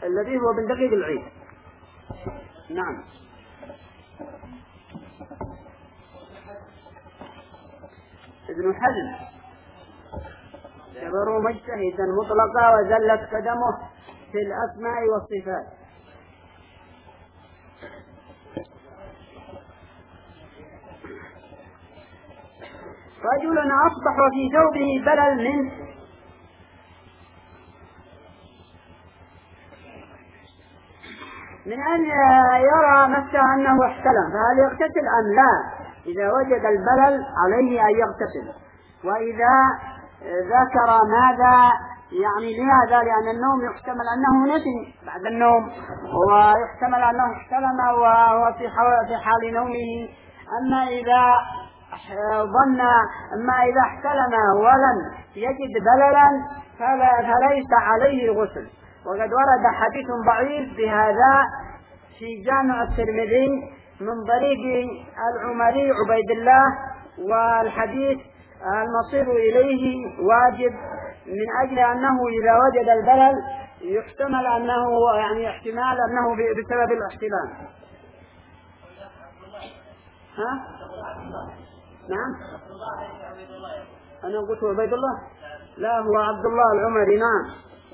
الذي هو بن دقيق العيد. نعم. ابن حزم اعتبره مجتهدا مطلقا وزلت قدمه في الأسماء والصفات. رجل أصبح في ثوبه بلل من أن يرى نفسه أنه احتلم، فهل يغتسل أم لا؟ إذا وجد البلل عليه أن يغتسل. وإذا ذكر ماذا يعني لهذا، لأن النوم يحتمل أنه نسي بعد النوم، ويحتمل أنه احتلم وهو في حال نومه. أما إذا احتلم ولم يجد بللا فليس عليه غسل. وقد ورد حديث ضعيف بهذا في جامع الترمذي من طريق العمري عبيد الله، والحديث المصير إليه واجب من أجل أنه إذا وجد البلل يحتمل أنه يعني احتمال أنه بسبب الاحتلام. ها؟ نعم. أنا قلت عبيد الله؟ لا، هو عبد الله العمري. نعم.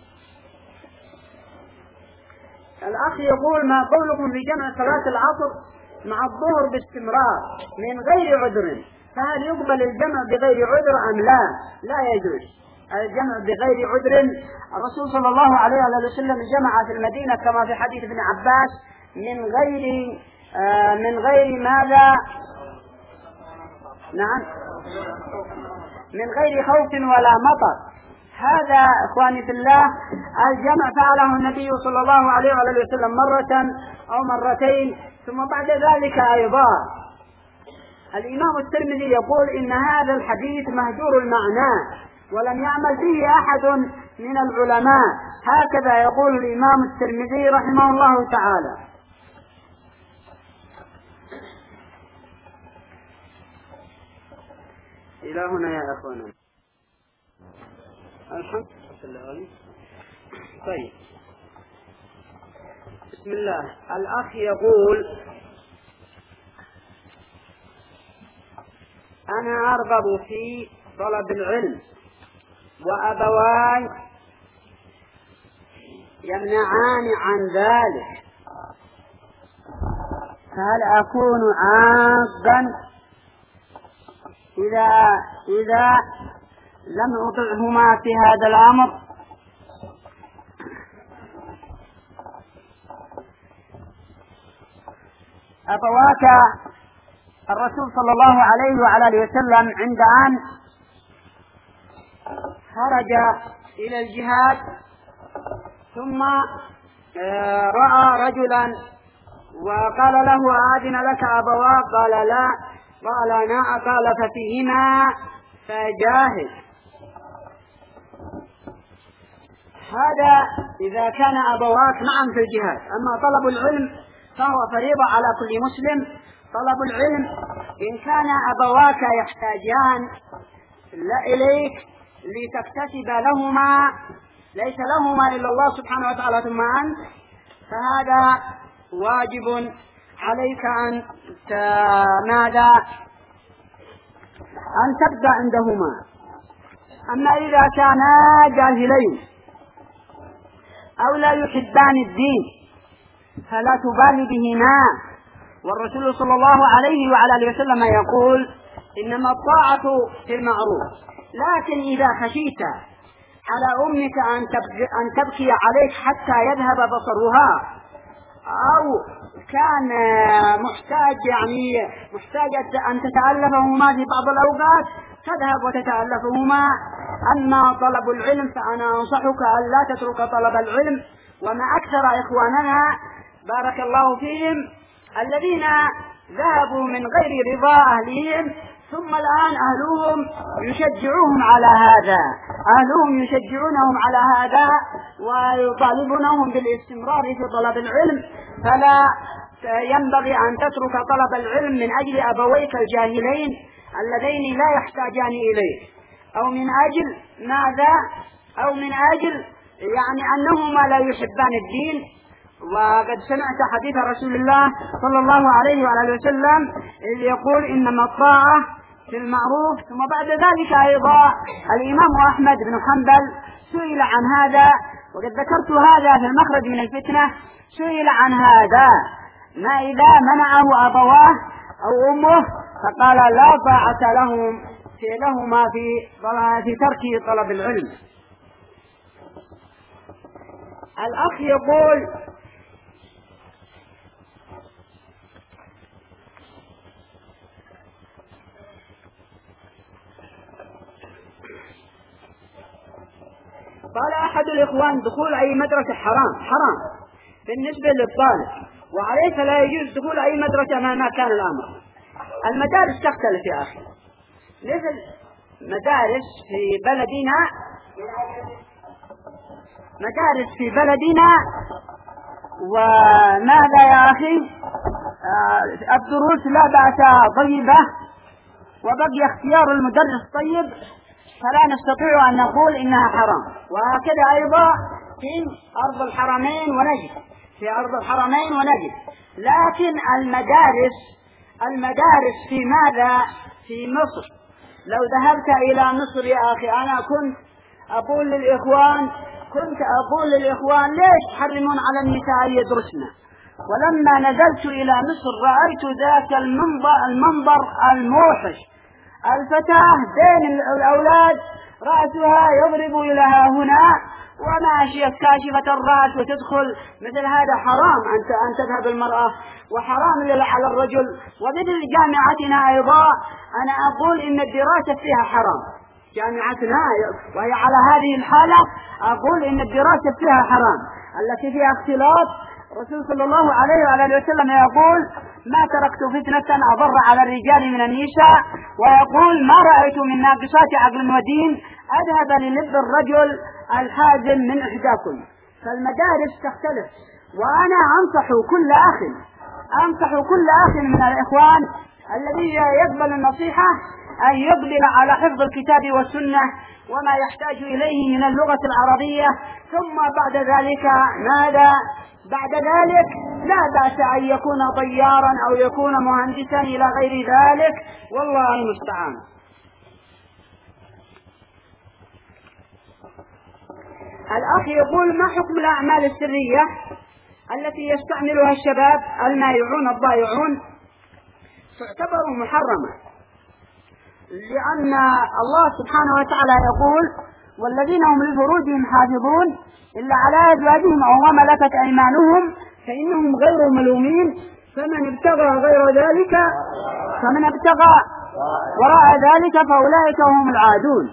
الأخ يقول: ما قولكم في جمع صلاة العصر مع الظهر باستمرار من غير عذر، فهل يقبل الجمع بغير عذر أم لا؟ لا يجوز الجمع بغير عذر. الرسول صلى الله عليه وسلم جمع في المدينة كما في حديث ابن عباس من غير ماذا؟ نعم، من غير خوف ولا مطر. هذا إخواني في الله الجمع فعله النبي صلى الله عليه وسلم مرة أو مرتين، ثم بعد ذلك أيضا. الإمام الترمذي يقول إن هذا الحديث مهجور المعنى ولم يعمل به أحد من العلماء. هكذا يقول الإمام الترمذي رحمه الله تعالى. إلى هنا يا أخوانا. الحمد لله. طيب، بسم الله. الأخ يقول: أنا أرغب في طلب العلم وأبواي يمنعان عن ذلك، فهل أكون عاقا إذا لم أطعهما في هذا الأمر؟ أبواك الرسول صلى الله عليه وعلى وسلم عند أن خرج إلى الجهاد ثم رأى رجلا وقال له: أذن لك أبواك؟ قال: لا. قال: نعم. قال: ففيهما فجاهد. هذا إذا كان أبواك معا في الجهاد. أما طلب العلم فهو فريضة على كل مسلم. طلب العلم إن كان أبواك يحتاجان إليك لتكتسب لهما، ليس لهما إلا الله سبحانه وتعالى ثم أنت، فهذا واجب عليك أن تبدأ عندهما. أما إذا كانا جاهلين أو لا يحبان الدين فلا تبالي بهما. والرسول صلى الله عليه وعلى وسلم يقول: إنما الطاعة في المعروف، لكن إذا خشيت على أمك أن تبكي عليك حتى يذهب بصرها، أو كان محتاجة أن تتألفهما في بعض الأوقات، تذهب وتتألفهما. أما طلب العلم فأنا أنصحك أن لا تترك طلب العلم. وما أكثر إخواننا بارك الله فيهم الذين ذهبوا من غير رضا أهلهم، ثم الآن أهلهم يشجعونهم على هذا ويطالبونهم بالاستمرار في طلب العلم. فلا ينبغي أن تترك طلب العلم من أجل أبويك الجاهلين اللذين لا يحتاجان إليه، أو من أجل ماذا؟ أو من أجل يعني أنهما لا يحبان الدين. وقد سمعت حديث رسول الله صلى الله عليه وعلى وسلم إذ يقول إنما الطاعة في المعروف. ثم بعد ذلك أيضا الإمام أحمد بن حنبل سئل عن هذا، وقد ذكرت هذا في المخرج من الفتنة، سئل عن هذا ما إذا منعه أبواه أو أمه، فقال لا طاعة لهما في ترك طلب العلم. الأخ يقول: قال أحد الإخوان: دخول أي مدرسة حرام بالنسبة للطالب، وعليه فلا يجوز دخول أي مدرسة مهما كان الأمر. المدارس تختلف يا أخي، مثل مدارس في بلدنا وماذا يا أخي، الدروس لا بأس طيبة، وبقي اختيار المدرس طيب، فلا نستطيع أن نقول إنها حرام. وهكذا أيضا في أرض الحرمين ونجد. لكن المدارس في ماذا؟ في مصر. لو ذهبت إلى مصر يا أخي، أنا كنت أقول للإخوان ليش تحرمون على النساء يدرسنا؟ ولما نزلت إلى مصر رأيت ذاك المنظر الموحش، الفتاة بين الأولاد رأسها يضرب إلى هنا وماشية كاشفة الرأس وتدخل، مثل هذا حرام أن تذهب المرأة، وحرام على الرجل. ومثل جامعتنا أيضا أنا أقول إن الدراسة فيها حرام، جامعتنا وهي على هذه الحالة أقول إن الدراسة فيها حرام التي فيها اختلاط. الرسول صلى الله عليه وعلى وسلم يقول: ما تركت فتنة أضر على الرجال من النساء، ويقول: ما رأيت من ناقصات عقل ودين أذهب للب الرجل الحازم من إحداكم. فالمدارس تختلف. وأنا أنصح كل أخ من الإخوان الذي يقبل النصيحة أن يقبل على حفظ الكتاب والسنة وما يحتاج إليه من اللغة العربية، ثم بعد ذلك لا بأس أن يكون طيارا أو يكون مهندسا إلى غير ذلك، والله المستعان. الأخ يقول: ما حكم الأعمال السرية التي يستعملها الشباب المائعون الضائعون؟ تعتبر محرمة، لأن الله سبحانه وتعالى يقول: والذين هم لفروجهم حافظون إلا على أزواجهم أو ما ملكت أيمانهم فإنهم غير ملومين، فمن ابتغى وراء ذلك فأولئك هم العادون.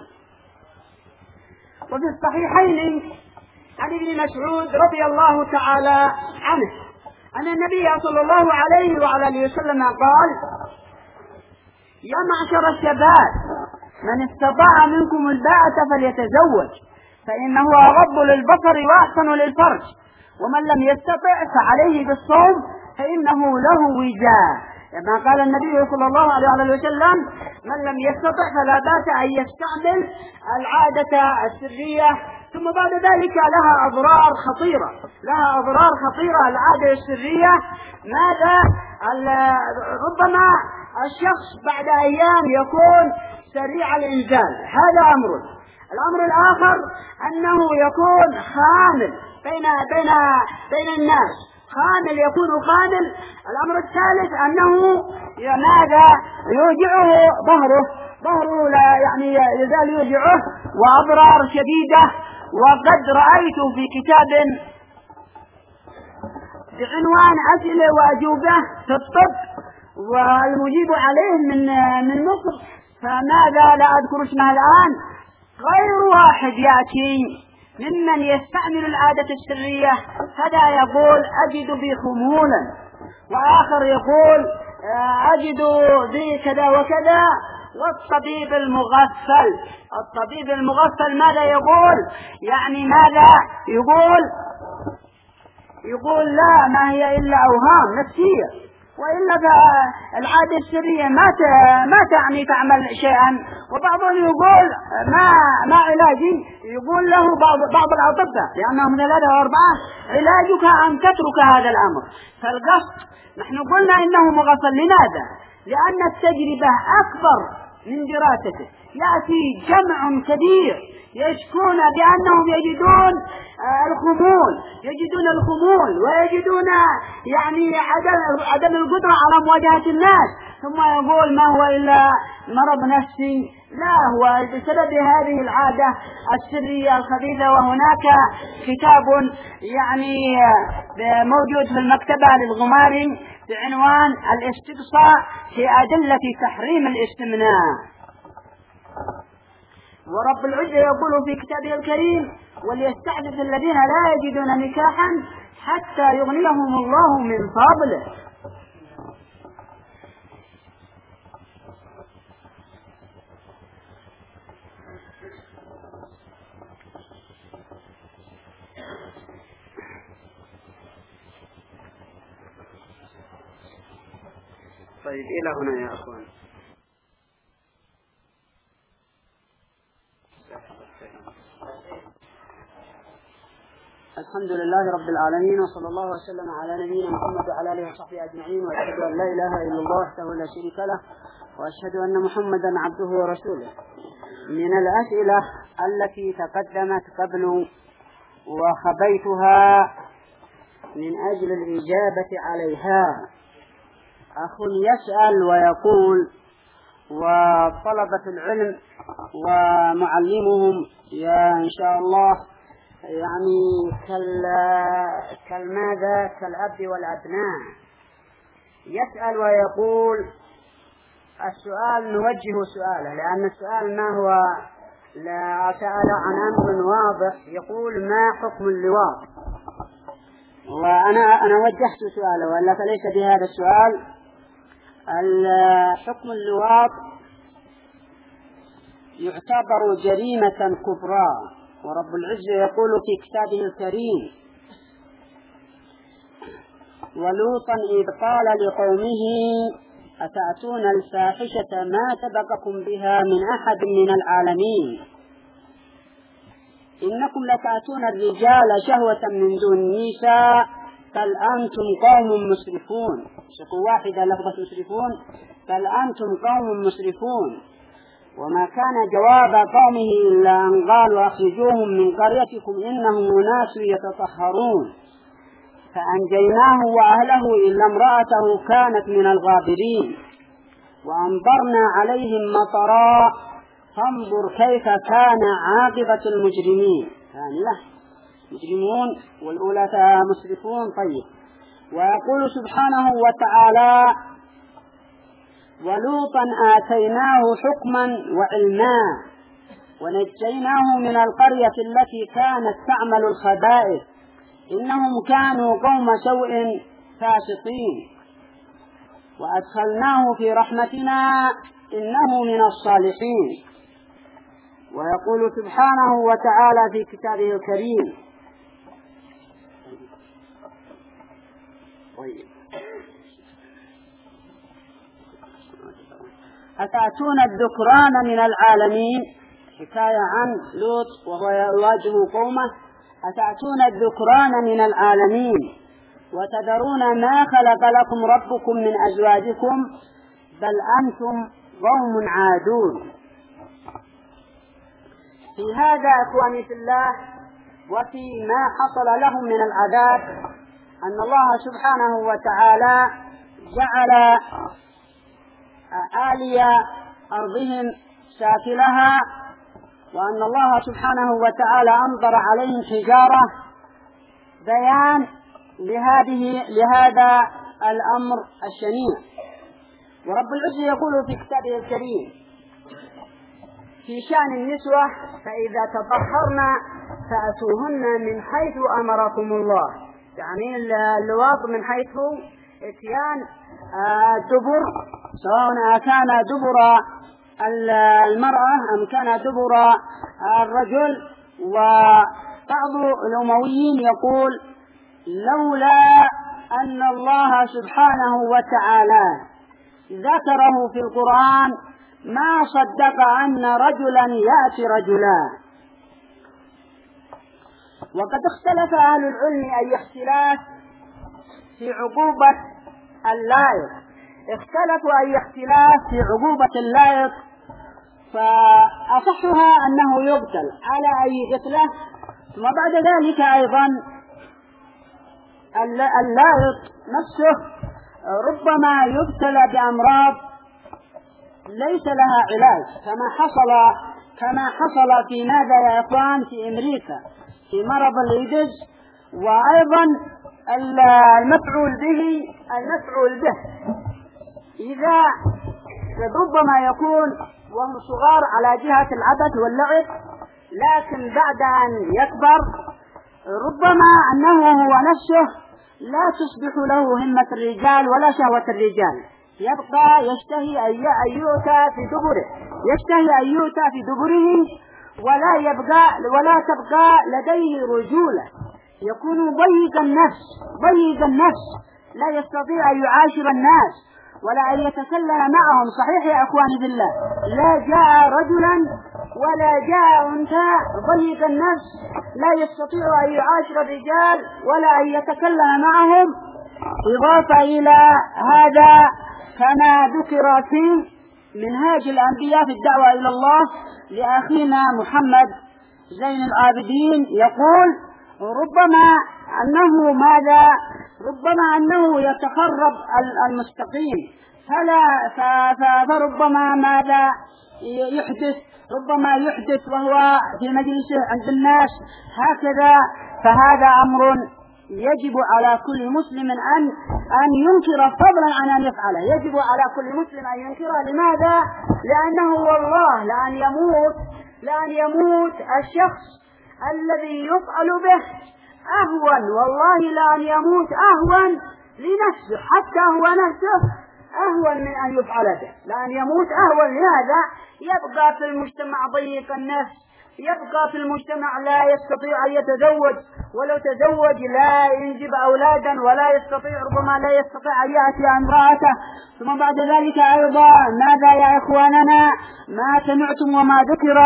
وفي الصحيحين عن ابن مسعود رضي الله تعالى عنه أن النبي صلى الله عليه وعلى وسلم قال: يا معشر الشباب من استطاع منكم الباءة فليتزوج، فإنه أغض للبصر وأحسن للفرج، ومن لم يستطع فعليه بالصوم فإنه له وجاء. كما قال النبي صلى الله عليه وسلم: من لم يستطع فلا بأس أن يستعمل العادة السرية. ثم بعد ذلك لها أضرار خطيرة العادة السرية. ماذا؟ ربما الشخص بعد أيام يكون سريع الإنزال، هذا أمر. الأمر الآخر أنه يكون خامل بين الناس، يكون خامل. الأمر الثالث أنه يوجعه ظهره لا يزال يوجعه، وأضرار شديدة. وقد رأيت في كتاب بعنوان أسئلة وأجوبة في الطب والمجيب عليه من مصر، فماذا لا أذكر اسمه الآن، غير واحد يأتي ممن يستعمل العادة السرية، هذا يقول: أجد بي خمولا، وآخر يقول: أجد بي كذا وكذا. والطبيب المغفل ماذا يقول؟ يقول لا، ما هي إلا أوهام نفسية، وإلا العادة السرية ما تعني تعمل شيئا. وبعضهم يقول ما علاجي، يقول له بعض الأطباء لأنهم 3 أو 4 علاجك أن تترك هذا الأمر. فالقصد نحن قلنا إنه مغفل. لماذا؟ لأن التجربة أكبر من دراسته. يأتي جمع كبير يشكون بأنهم يجدون الخمول ويجدون يعني عدم القدرة على مواجهة الناس، ثم يقول ما هو إلا مرض نفسي. لا، هو بسبب هذه العادة السرية الخبيثة. وهناك كتاب يعني موجود في المكتبة للغماري بعنوان الاستقصاء في أدلة تحريم الاستمناء. ورب العزة يقول في كتابه الكريم: وليستعفف الذين لا يجدون نكاحا حتى يغنيهم الله من فضله. طيب إلى هنا يا أخوان. الحمد لله رب العالمين، وصلى الله وسلم على نبينا محمد وعلى آله وصحبه أجمعين، وأشهد أن لا إله إلا الله وحده لا شريك له، وأشهد أن محمدا عبده ورسوله. من الأسئلة التي تقدمت قبل وخبيتها من أجل الإجابة عليها، أخ يسأل ويقول: وطلبة العلم ومعلمهم إن شاء الله يعني كالأب والأبناء. يسأل ويقول: السؤال نوجه سؤاله، لأن السؤال ما هو لا سأل عن أمر واضح. يقول: ما حكم اللواط؟ وأنا وجهت سؤاله، وإلا فليس بهذا السؤال. حكم اللواط يعتبر جريمة كبرى، ورب العزة يقول في كتابه الكريم: ولوطا إذ قال لقومه أتأتون الفاحشة ما سبقكم بها من أحد من العالمين إنكم لتأتون الرجال شهوة من دون النساء بل أنتم قوم مسرفون. شكو واحدة لفظة مسرفون، بل أنتم قوم مسرفون. وما كان جواب قومه إلا أن قالوا أخرجوهم من قريتكم إنهم أناس يتطهرون فأنجيناه وأهله إلا امرأته كانت من الغابرين وأمطرنا عليهم مطرا فانظر كيف كان عاقبة المجرمين. ثانية مجرمون والأولى مسرفون. طيب. ويقول سبحانه وتعالى: ولوطا آتيناه حكما وعلما ونجيناه من القرية التي كانت تعمل الخبائث إنهم كانوا قوم سوء فاسقين وأدخلناه في رحمتنا إنه من الصالحين. ويقول سبحانه وتعالى في كتابه الكريم: أتأتون الذكران من العالمين، حكاية عن لوط وهو يواجه قومه: أتأتون الذكران من العالمين وتذرون ما خلق لكم ربكم من أزواجكم بل أنتم قوم عادون. في هذا أخواني في الله وفي ما حصل لهم من العذاب أن الله سبحانه وتعالى جعل آلية أرضهم سافلها، وأن الله سبحانه وتعالى أمطر عليهم حجارة، بيان لهذا الأمر الشنيع. ورب العزة يقول في كتابه الكريم في شأن النسوة: فإذا تطهرن فأتوهن من حيث أمركم الله. يعني اللواط من حيث اتيان الدبر، سواء كان دبر المرأة أم كان دبر الرجل. وبعض الأمويين يقول: لولا أن الله سبحانه وتعالى ذكره في القرآن ما صدق أن رجلا يأتي رجلا. وقد اختلف أهل العلم أي اختلاف في عقوبة اللائق، اختلفوا أي اختلاف في عقوبة اللائق، فأصحها أنه يقتل على أي قتلة. ثم بعد ذلك أيضا اللائق نفسه ربما يبتلى بأمراض ليس لها علاج، كما حصل في ماذا يا إخوان في أمريكا في مرض الإيدز. وأيضا المفعول به إذا ربما يكون وهم صغار على جهة العبث واللعب، لكن بعد أن يكبر ربما أنه هو نفسه لا تصبح له همة الرجال ولا شهوة الرجال، يبقى يشتهي أن يؤتى في دبره ولا تبقى لديه رجولة، يكون ضيق النفس لا يستطيع أن يعاشر الناس ولا أن يتكلم معهم. صحيح يا أخواني بالله، لا جاء رجلا ولا جاء أنثى ضيق النفس لا يستطيع أن يعاشر الرجال ولا أن يتكلم معهم. إضافة إلى هذا كما ذكر في منهاج الأنبياء في الدعوة إلى الله لأخينا محمد زين العابدين، يقول ربما أنه يتخرب المستقيم، فربما ماذا يحدث، ربما يحدث وهو في مجلسه عند الناس هكذا. فهذا أمر يجب على كل مسلم أن ينكر فضلا عن أن يفعله، يجب على كل مسلم أن ينكره. لماذا؟ لأنه والله لأن يموت الشخص الذي يفعل به أهون، والله لأن يموت أهون لنفسه، حتى هو نفسه أهون من أن يفعل به، لأن يموت أهون. لهذا يبقى في المجتمع ضيق النفس، يبقى في المجتمع لا يستطيع أن يتزوج، ولو تزوج لا ينجب أولادا، ولا يستطيع ربما لا يستطيع أن يأتي امرأته. ثم بعد ذلك أيضا ماذا يا إخواننا ما سمعتم وما ذكر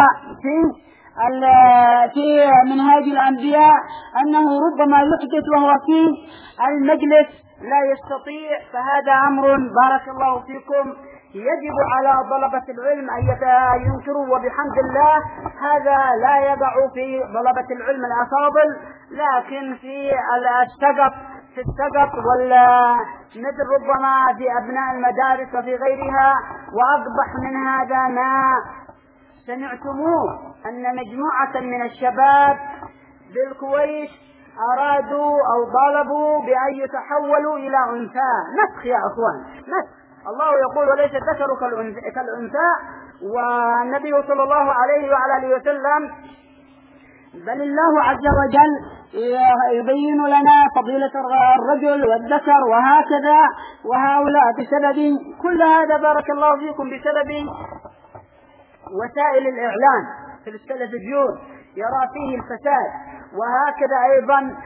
في منهاج الأنبياء أنه ربما يحدث وهو في المجلس لا يستطيع. فهذا أمر بارك الله فيكم يجب على طلبة العلم أن ينكروا، وبحمد الله هذا لا يقع في طلبة العلم الأفاضل، لكن في السقط مثل ربما في أبناء المدارس وفي غيرها. وأقبح من هذا ما سمعتموه أن مجموعة من الشباب بالكويت أرادوا أو طالبوا بأن يتحولوا إلى أنثى. نسخ يا أخوان، نسخ. الله يقول وليس الذكر كالأنثى، والنبي صلى الله عليه وعلى آله وسلم بل الله عز وجل يبين لنا فضيلة الرجل والذكر وهكذا. وهؤلاء بسبب كل هذا بارك الله فيكم بسبب وسائل الإعلام في التلفزيون يرى فيه الفساد، وهكذا أيضا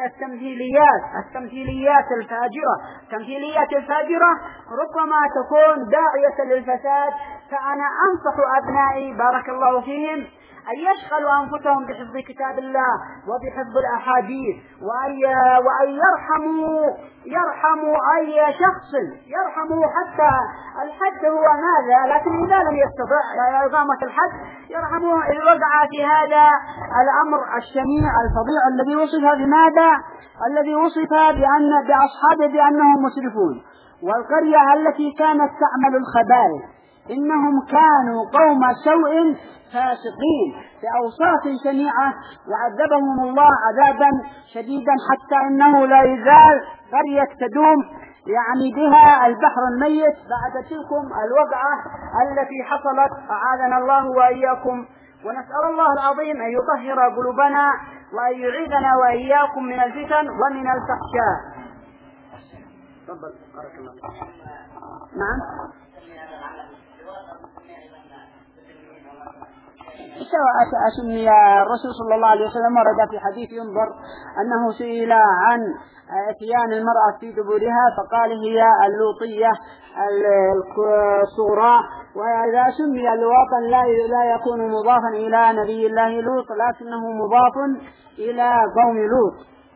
التمثيليات الفاجرة ربما تكون داعية للفساد. فأنا أنصح أبنائي بارك الله فيهم أن يشغلوا أنفسهم بحفظ كتاب الله وبحفظ الأحاديث، وأن يرحموا أي شخص، يرحموا حتى الحد هو ماذا، لكن إذا لم يستطع إقامة الحد يرحموه إن وقع في هذا الأمر الشنيع الفظيع الذي وصف بماذا؟ الذي وصف بأصحابه بأنهم مسرفون. والقرية التي كانت تعمل الخبائث إنهم كانوا قوم سوء فاسقين بأوصاف شنيعة، وعذبهم الله عذابا شديدا حتى إنه لا يزال قرية تدوم بها البحر الميت بعد تلكم الوقعة التي حصلت. أعاذنا الله وإياكم، ونسأل الله العظيم أن يطهر قلوبنا وأن يعيذنا وإياكم من الفتن ومن الفحشاء. تفضل بارك الله فيك. نعم أسمي الرسول صلى الله عليه وسلم ورد في حديث ينظر أنه سئل عن اتيان المرأة في دبورها فقال هي اللوطية الصغرى. وإذا سمي اللواطا لا يكون مضافا إلى نبي الله لوط لكنه مضاف إلى قوم لوط.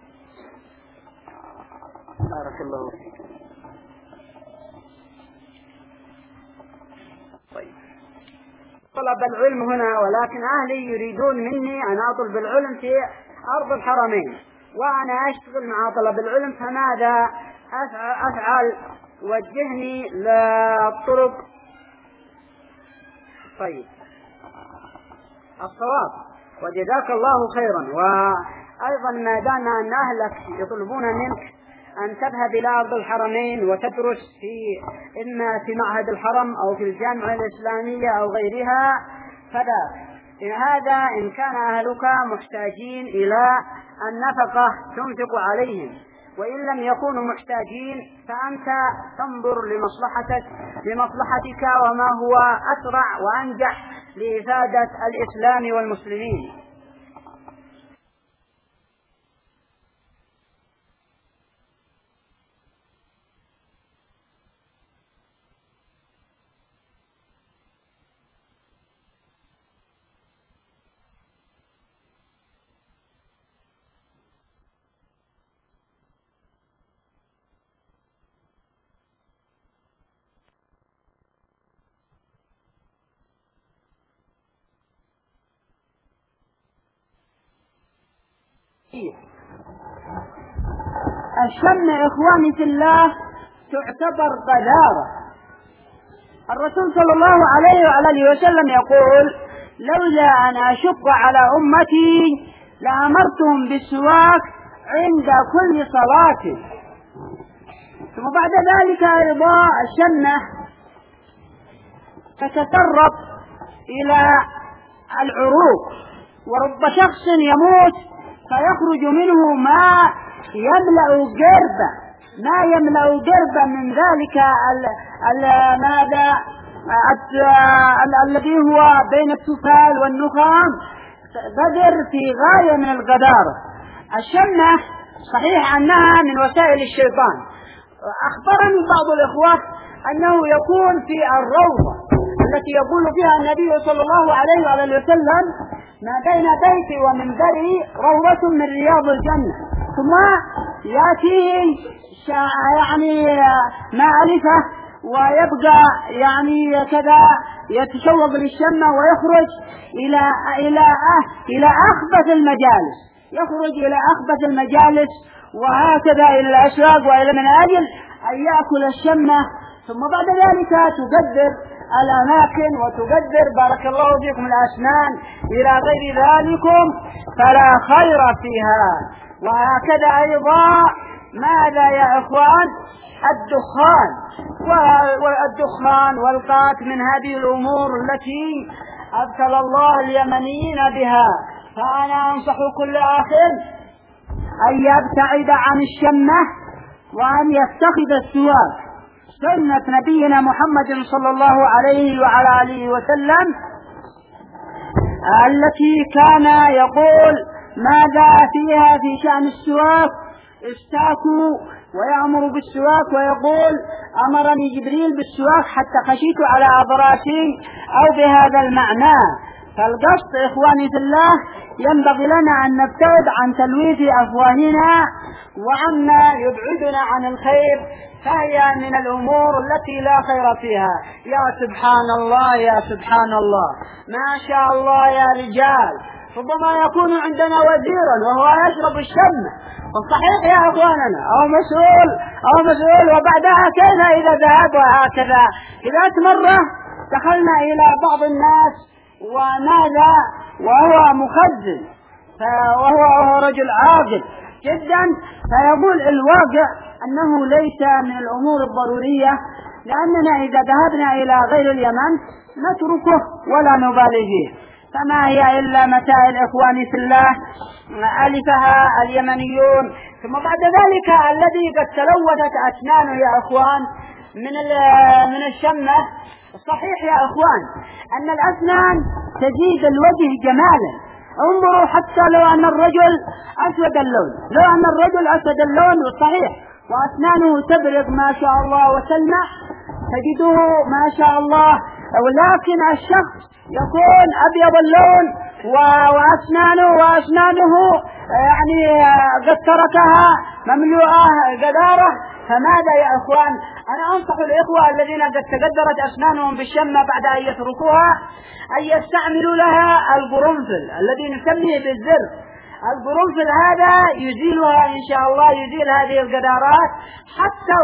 بارك الله فيك. طيب، طلب العلم هنا، ولكن أهلي يريدون مني أن أطلب العلم في أرض الحرمين وأنا أشتغل مع طلب العلم، فماذا أفعل؟ وجهني للطرق. طيب، الصواب وجزاك الله خيرا. وأيضا ما دام أن أهلك يطلبون منك أن تذهب إلى أرض الحرمين وتدرس إما في معهد الحرم أو في الجامعة الإسلامية أو غيرها، هذا إن كان أهلك محتاجين إلى النفقة تنفق عليهم، وإن لم يكونوا محتاجين فأنت تنظر لمصلحتك وما هو أسرع وأنجح لإفادة الإسلام والمسلمين. الشم إخواني في الله تعتبر قذارة. الرسول صلى الله عليه وآله وسلم يقول: لولا أن أشق على أمتي لأمرتهم بالسواك عند كل صلاة. ثم بعد ذلك أيضا الشمة تتسرب إلى العروق، ورب شخص يموت فيخرج منه ما يملأ جربا من ذلك الذي هو بين التفال والنخام، قدر في غاية من القذارة. الشمة صحيح أنها من وسائل الشيطان. أخبرني بعض الإخوة أنه يكون في الروضة التي يقول فيها النبي صلى الله عليه وسلم: ما بين بيتي ومنبري روضة من رياض الجنة. ثم يأتيه معرفة ويبقى كذا يتشوق للشمة ويخرج إلى أخبث المجالس، وهكذا إلى الأسواق وإلى من أجل أن يأكل الشمة. ثم بعد ذلك تقدر الأماكن وتقدر بارك الله فيكم الأسنان إلى غير ذلكم، فلا خير فيها. وهكذا أيضا ماذا يا إخوان؟ الدخان والقات من هذه الأمور التي أبتلى الله اليمنيين بها. فأنا أنصح كل أخ أن يبتعد عن الشمة وأن يتخذ السواك، سنة نبينا محمد صلى الله عليه وعلى آله وسلم التي كان يقول ماذا فيها في شأن السواك: استاكوا، ويأمر بالسواك ويقول: أمرني جبريل بالسواك حتى خشيت على أضراسي، أو بهذا المعنى. فالقصد إخواني في الله ينبغي لنا أن نبتعد عن تلويث أفواهنا وعما يبعدنا عن الخير، فهي من الأمور التي لا خير فيها. يا سبحان الله، يا سبحان الله، ما شاء الله يا رجال، ربما يكون عندنا وزيرا وهو يشرب الشمة، والصحيح يا أخواننا أو مسؤول وبعدها كيف إذا ذهب؟ وهكذا إذا مرة دخلنا إلى بعض الناس وهو مخزن وهو رجل عاقل جدا، فيقول الواقع أنه ليس من الأمور الضرورية، لأننا إذا ذهبنا إلى غير اليمن نتركه ولا نبالي فيه. فما هي إلا مسائل إخواني في الله ألفها اليمنيون. ثم بعد ذلك الذي قد تلوثت أسنانه يا أخوان من الشمة. صحيح يا أخوان أن الأسنان تزيد الوجه جمالا. انظروا حتى لو أن الرجل أسود اللون صحيح وأسنانه تبرق ما شاء الله وتلمع تجده ما شاء الله، ولكن الشخص يكون أبيض اللون وأسنانه يعني قد تركها مملوءة قذارة. فماذا يا أخوان؟ أنا أنصح الإخوة الذين قد تقدرت أسنانهم بالشمة بعد أن يتركوها أن يستعملوا لها القرنفل الذي نسميه بالزر. القرنفل هذا يزيلها إن شاء الله، يزيل هذه القذارات حتى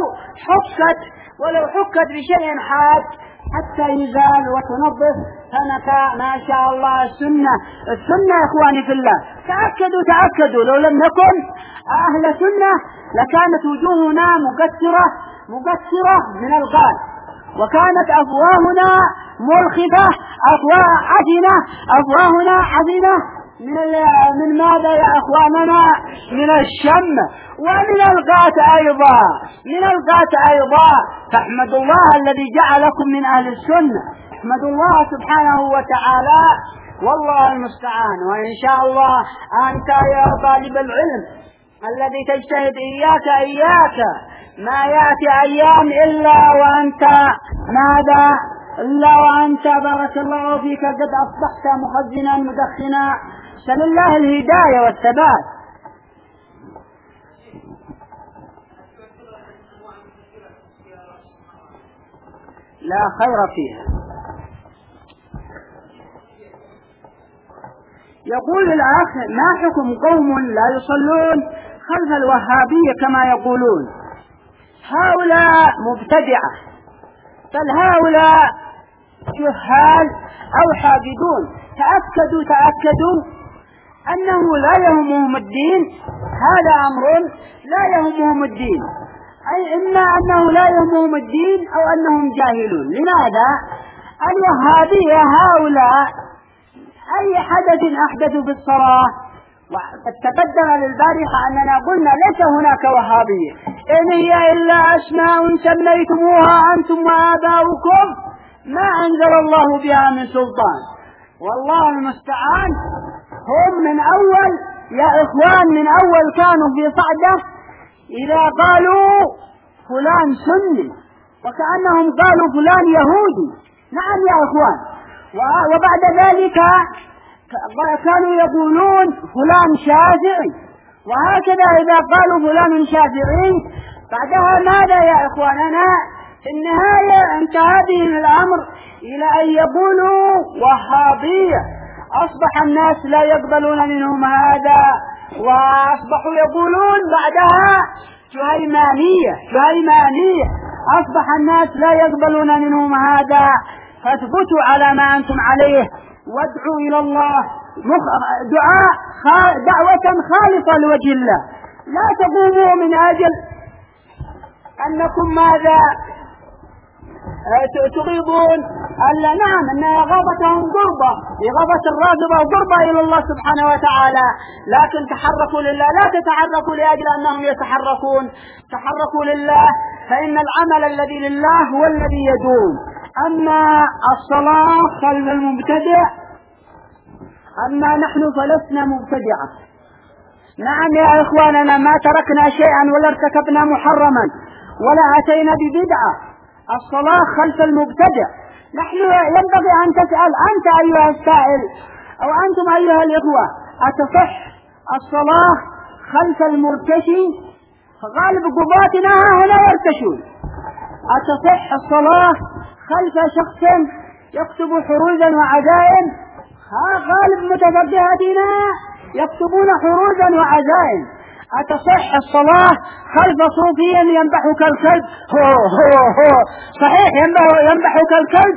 ولو حكت بشيء حاد حتى يزال وتنظف. هناك ما شاء الله السنة يا إخواني في الله. تأكدوا لو لم نكن أهل سنة لكانت وجوهنا مقصرة من الغال، وكانت أفواهنا ملخفة، أفواهنا عفنة من ماذا يا أخواننا؟ من الشم ومن الغات أيضا. فاحمدوا الله الذي جعلكم من أهل السنة، احمدوا الله سبحانه وتعالى، والله المستعان. وإن شاء الله أنت يا طالب العلم الذي تجتهد إياك ما يأتي أيام إلا وأنت بارك الله فيك قد أصبحت مخزنا مدخنا. سل الله الهداية والثبات. لا خير فيها. يقول الأخ: ما حكم قوم لا يصلون خلف الوهابية كما يقولون؟ هؤلاء مبتدعة، بل هؤلاء جهال أو حاقدون. تأكدوا أنه لا يهمهم الدين. هذا أمر لا يهمهم الدين، أي إما أنه لا يهمهم الدين أو أنهم جاهلون. لماذا؟ الوهابية هؤلاء أي حدث أحدثوا بالصلاة. وقد تقدم للبارحة أننا قلنا ليس هناك وهابية، إن هي إلا أسماء سميتموها أنتم وآباؤكم ما أنزل الله بها من سلطان، والله المستعان. هم من أول يا إخوان كانوا في صعدة إذا قالوا فلان سني وكأنهم قالوا فلان يهودي. نعم يا إخوان. وبعد ذلك كانوا يقولون فلان شافعي، وهكذا إذا قالوا فلان شافعي بعدها ماذا يا إخواننا؟ في النهاية انتهى بهم الأمر إلى أن يقولوا وهابية. أصبح الناس لا يقبلون منهم هذا، وأصبحوا يقولون بعدها جهيمانية. أصبح الناس لا يقبلون منهم هذا. فاثبتوا على ما أنتم عليه وادعوا إلى الله دعوة خالصة لوجه الله. لا تقوموا من أجل أنكم ماذا تغيبون. نعم أن إغاظتهم قربة، إغاظة الراغبة قربة إلى الله سبحانه وتعالى، لكن تحركوا لله. لا تتحركوا لأجل أنهم يتحركون، تحركوا لله، فإن العمل الذي لله هو الذي يدوم. أما الصلاة خلف المبتدع، أما نحن فلسنا مبتدعة. نعم يا إخواننا، ما تركنا شيئا ولا ارتكبنا محرما ولا أتينا ببدعة. الصلاة خلف المبتدع. نحن ينبغي أن تسأل أنت أيها السائل أو أنتم أيها الإخوة: أتصح الصلاة خلف المرتشي؟ فغالب قضاتنا هنا يرتشون. أتصح الصلاة خلف شخص يكتب حروزا وعزائم؟ غالب متفقهاتنا يكتبون حروزا وعزائم. أتصح الصلاة خلف صوفي ينبح كالكلب؟ صحيح ينبح كالكلب.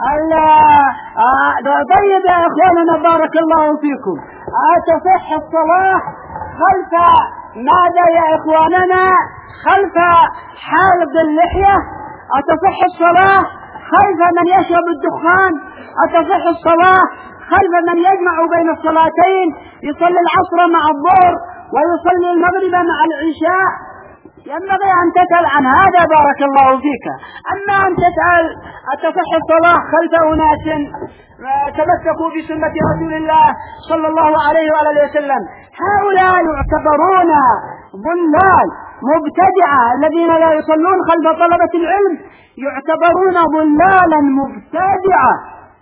طيب يا إخواننا بارك الله فيكم، أتصح الصلاة خلف ماذا يا إخواننا؟ خلف حالق اللحية؟ أتصح الصلاة خلف من يشرب الدخان؟ أتصح الصلاة خلف من يجمع بين الصلاتين، يصلي العصر مع الظهر ويصلي المغرب مع العشاء؟ ينبغي أن تسأل عن هذا بارك الله فيك. أما أن تسأل أتصح الصلاة خلف أناس تمسكوا بسنة رسول الله صلى الله عليه وآله وسلم، هؤلاء يعتبرون ضلال مبتدعة، الذين لا يصلون خلف طلبة العلم يعتبرون ضلالا مبتدعة،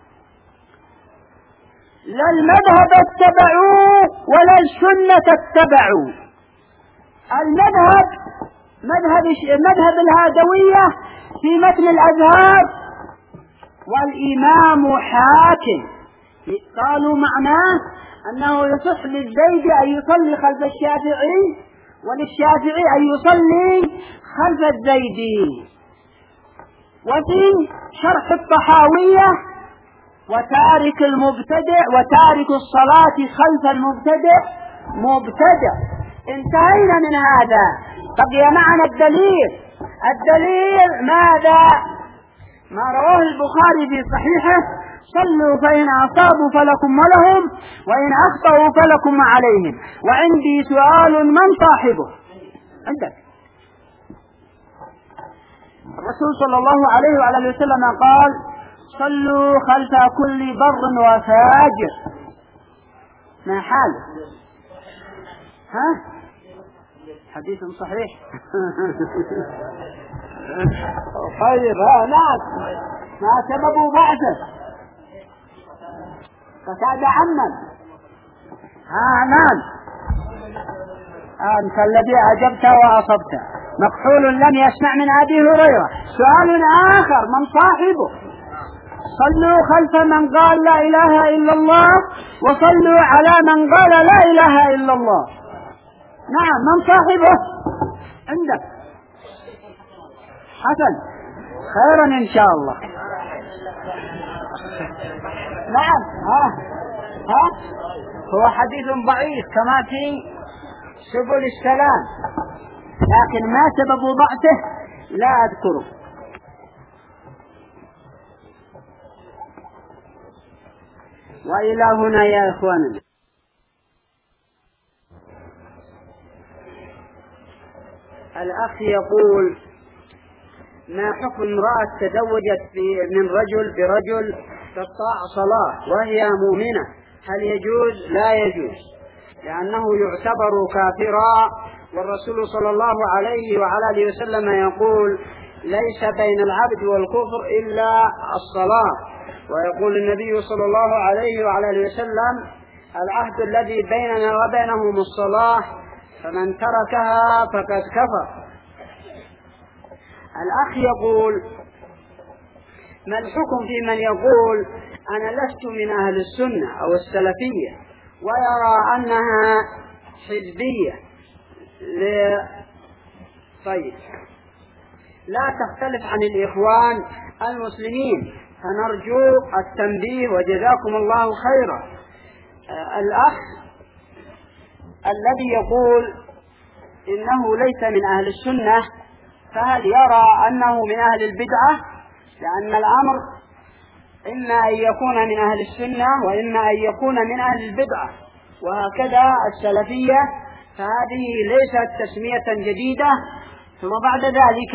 لا المذهب اتبعوا ولا السنة اتبعوا. المذهب مذهب الهادوية في متن الأزهار، والإمام حاكم قالوا معناه أنه يصح للزيد أن يصلي خلف الشافعي، وللشافعي أن يصلي خلف الزيدي. وفي شرح الطحاوية وتارك الصلاة خلف المبتدع مبتدع. انتهينا من هذا، بقي معنا الدليل ماذا؟ ما رواه البخاري في صحيحه: صلوا فإن أصابوا فلكم ولهم، وإن أخطأوا فلكم عليهم، وعندي سؤال من صاحبه؟ عندك. الرسول صلى الله عليه وعلى وسلم قال: صلوا خلف كل بر وفاجر. ما حاله؟ ها؟ حديث صحيح. طيب، ما سبب بعثه؟ فساد عمّا. نعم، أنت الذي أجبت وأصبت. مكحول لم يسمع من أبي هريرة. سؤال آخر: من صاحبه؟ صلوا خلف من قال لا إله إلا الله، وصلوا على من قال لا إله إلا الله. نعم، من صاحبه؟ عندك. حسن، خيرا إن شاء الله. نعم. هو حديث ضعيف كما في سبل السلام، لكن ما سبب ضعفه لا أذكره. وإلى هنا يا إخواننا، الأخ يقول: ما حكم امرأة تزوجت من رجل برجل تقطع صلاة وهي مؤمنة، هل يجوز؟ لا يجوز، لأنه يعتبر كافرا، والرسول صلى الله عليه وعلى آله وسلم يقول: ليس بين العبد والكفر إلا الصلاة. ويقول النبي صلى الله عليه وعلى آله وسلم: العهد الذي بيننا وبينهم الصلاة، فمن تركها فقد كفر. الأخ يقول: ما الحكم في من يقول أنا لست من أهل السنة أو السلفية، ويرى أنها حزبية؟ طيب، لا تختلف عن الإخوان المسلمين، فنرجو التنبيه وجزاكم الله خيرا. الأخ الذي يقول إنه ليس من أهل السنة، فهل يرى أنه من أهل البدعة؟ لأن الأمر إما أن يكون من أهل السنة وإما أن يكون من أهل البدعة، وهكذا السلفية، فهذه ليست تسمية جديدة. ثم بعد ذلك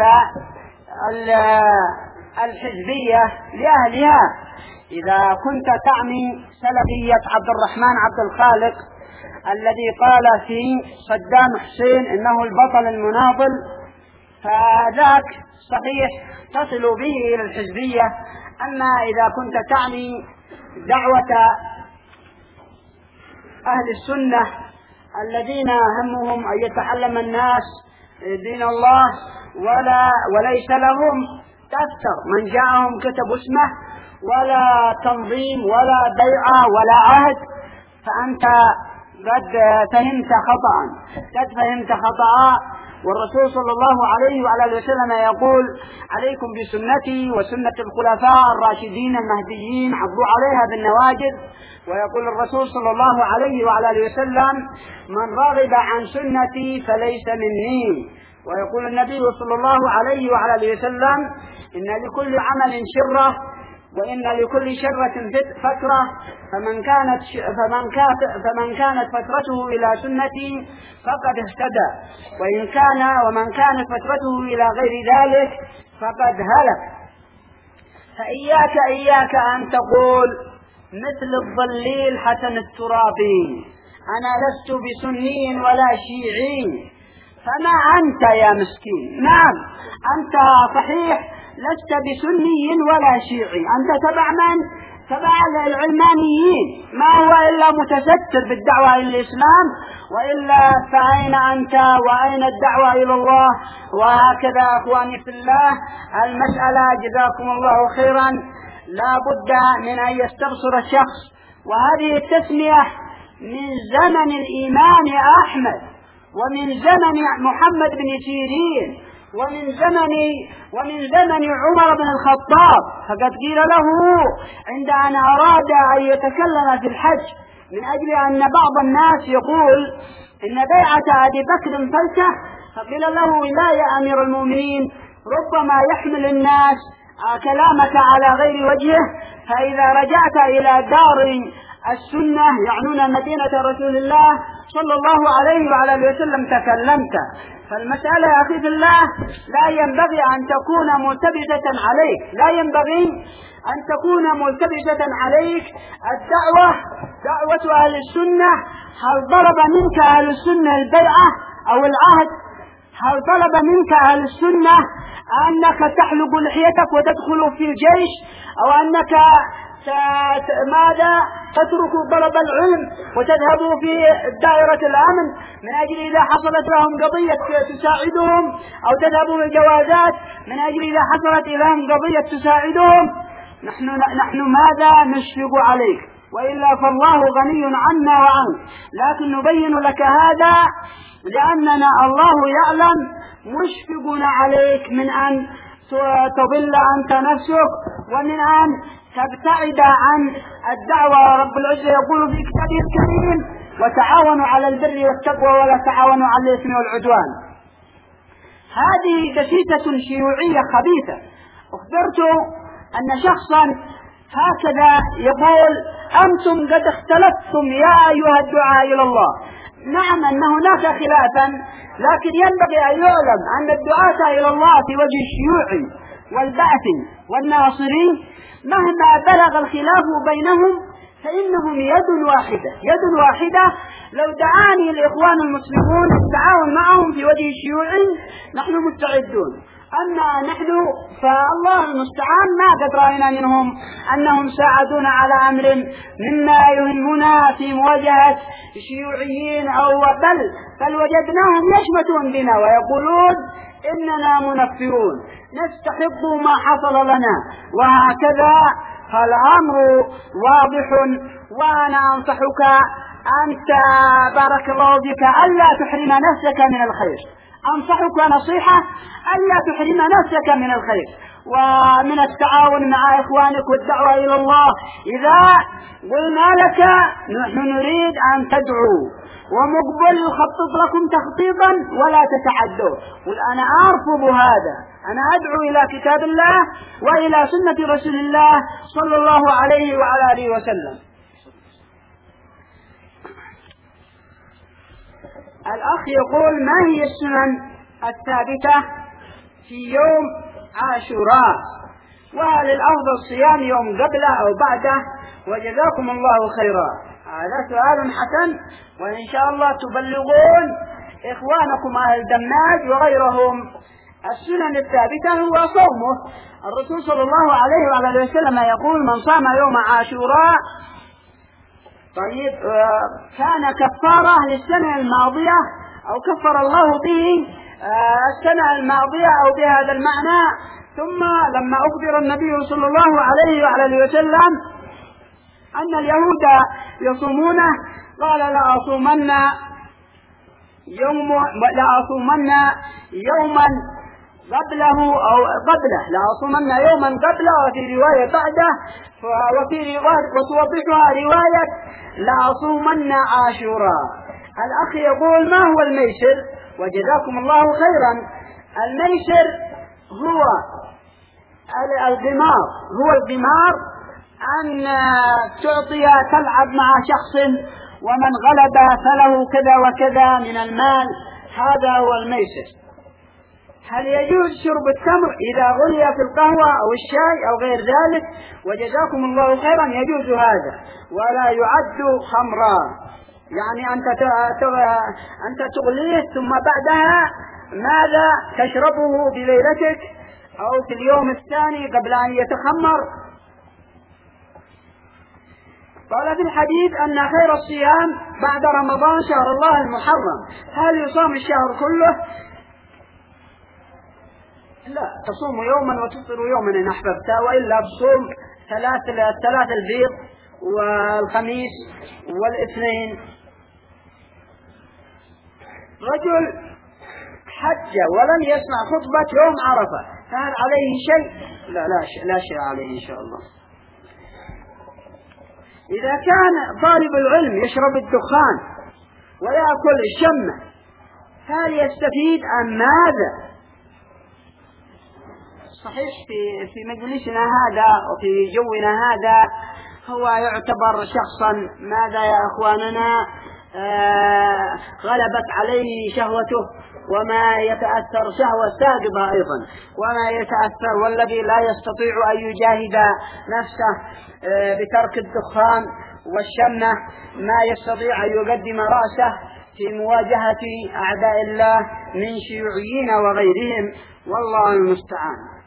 الحزبية لأهلها. إذا كنت تعني سلفية عبد الرحمن عبد الخالق الذي قال في صدام حسين إنه البطل المناضل، فذاك صحيح تصل به إلى الحزبية. أما إذا كنت تعني دعوة أهل السنة الذين همهم أن يتعلم الناس دين الله وليس لهم تفتر، من جاءهم كتب اسمه ولا تنظيم ولا بيعة ولا عهد، فأنت قد فهمت خطأ. والرسول صلى الله عليه وعلى وسلم يقول: عليكم بسنتي وسنة الخلفاء الراشدين المهديين، عضوا عليها بالنواجذ. ويقول الرسول صلى الله عليه وعلى وسلم: من رغب عن سنتي فليس مني. ويقول النبي صلى الله عليه وعلى وسلم: إن لكل عمل شرة وإن لكل شرة فترة، فمن كانت فترته إلى سنتي فقد اهتدى، ومن كانت فترته إلى غير ذلك فقد هلك. فإياك أن تقول مثل الضليل حسن الترابي: أنا لست بسني ولا شيعي. فما أنت يا مسكين؟ نعم أنت صحيح لست بسني ولا شيعي، أنت تبع من؟ تبع العلمانيين، ما هو إلا متستر بالدعوة إلى الإسلام، وإلا فأين أنت وأين الدعوة إلى الله؟ وهكذا أخواني في الله، المسألة جزاكم الله خيرا لا بد من أن يستبصر الشخص. وهذه التسمية من زمن الإمام أحمد، ومن زمن محمد بن سيرين، ومن زمن عمر بن الخطاب. فقد قيل له عند أن أراد أن يتكلم في الحج من أجل أن بعض الناس يقول إن بيعة أبي بكر فلسة، فقيل له: لا يا أمير المؤمنين، ربما يحمل الناس كلامك على غير وجهه، فإذا رجعت إلى دار السنة يعنون مدينة رسول الله صلى الله عليه وعلى آله وسلم تكلمت. فالمسألة يا أخي في الله لا ينبغي أن تكون ملتبسة عليك، لا ينبغي أن تكون ملتبسة عليك الدعوة، دعوة أهل السنة. هل طلب منك أهل السنة البيعة أو العهد؟ هل طلب منك أهل السنة أنك تحلق لحيتك وتدخل في الجيش، أو أنك ماذا تترك طلب العلم وتذهبوا في دائرة الأمن من أجل إذا حصلت لهم قضية تساعدهم، أو تذهبوا بالجوازات من أجل إذا حصلت لهم قضية تساعدهم؟ نحن ماذا نشفق عليك؟ وإلا فالله غني عنا وعنك، لكن نبين لك هذا لأننا الله يعلم مشفقون عليك من أن تضل أنت نفسك، ومن أن تبتعد عن الدعوة. رب العزة يقول في كتابه الكريم: وتعاونوا على البر والتقوى ولا تعاونوا على الإثم والعدوان. هذه دسيسة شيوعية خبيثة. أخبرت أن شخصا هكذا يقول: أنتم قد اختلفتم يا أيها الدعاء إلى الله. نعم أن هناك خلافا، لكن ينبغي أن يعلم أن الدعاة إلى الله في وجه الشيوعي والبعثي والناصري مهما بلغ الخلاف بينهم فإنهم يد واحدة. لو دعاني الإخوان المسلمون التعاون معهم في وجه الشيوعي نحن مستعدون، أما نحن فالله المستعان ما قد رأينا منهم أنهم ساعدونا على أمر مما يهمنا في مواجهة الشيوعيين، أو بل وجدناهم يشمتون بنا ويقولون إننا منفرون نستحق ما حصل لنا، وهكذا فالأمر واضح. وأنا أنصحك أنت بارك الله بك ألا تحرم نفسك من الخير، أنصحك نصيحة ألا تحرم نفسك من الخير ومن التعاون مع إخوانك والدعوة إلى الله. إذا قلنا لك نحن نريد أن تدعو ومقبل يخطط لكم تخطيطا ولا تتعدوا، قل أنا أرفض هذا، أنا أدعو إلى كتاب الله وإلى سنة رسول الله صلى الله عليه وعلى آله وسلم. الأخ يقول: ما هي السنن الثابتة في يوم عاشوراء؟ وهل الأفضل صيام يوم قبله أو بعده؟ وجزاكم الله خيرا. هذا سؤال حسن، وإن شاء الله تبلغون إخوانكم أهل دماج وغيرهم. السنن الثابتة هو صومه. الرسول صلى الله عليه وعلى وسلم يقول: من صام يوم عاشوراء طيب كان كفارة للسنة الماضية، أو كفر الله به السنة الماضية، أو بهذا المعنى. ثم لما أخبر النبي صلى الله عليه وعلى وسلم أن اليهود يصومونه قال: لأصومن يوما قبله أو قبله، لأصومن يوما قبله، وفي رواية بعده، وتوضحها رواية لأصومن عاشوراء. الأخ يقول: ما هو الميسر؟ وجزاكم الله خيرا. الميسر هو القمار هو القمار أن تلعب مع شخص ومن غلب فله كذا وكذا من المال، هذا هو الميسر. هل يجوز شرب التمر إذا غلي في القهوة أو الشاي أو غير ذلك؟ وجزاكم الله خيرا، يجوز هذا ولا يعد خمرا. يعني أنت تغليه ثم بعدها ماذا تشربه بليلتك أو في اليوم الثاني قبل أن يتخمر. قال في الحديث أن خير الصيام بعد رمضان شهر الله المحرم. هل يصام الشهر كله؟ لا، تصوم يوما وتفطر يوما إن أحببت، وإلا تصوم ثلاث البيض والخميس والاثنين. رجل حج ولم يسمع خطبة يوم عرفة، فهل عليه شيء؟ لا شيء عليه إن شاء الله. إذا كان طالب العلم يشرب الدخان ويأكل الشمة، هل يستفيد أم ماذا؟ صحيح في مجلسنا هذا وفي جونا هذا هو يعتبر شخصا ماذا يا أخواننا غلبت عليه شهوته، وما يتأثر شهوة ساقطة أيضا، وما يتأثر، والذي لا يستطيع أن يجاهد نفسه بترك الدخان والشمة ما يستطيع أن يقدم رأسه في مواجهة أعداء الله من شيوعيين وغيرهم، والله المستعان.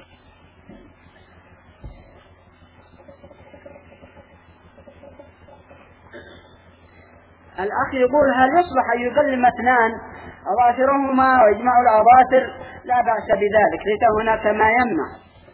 الأخ يقول هل يصلح أن يكلم اثنان أظافرهما ويجمع الأظافر؟ لا بأس بذلك، ليس هناك ما يمنع.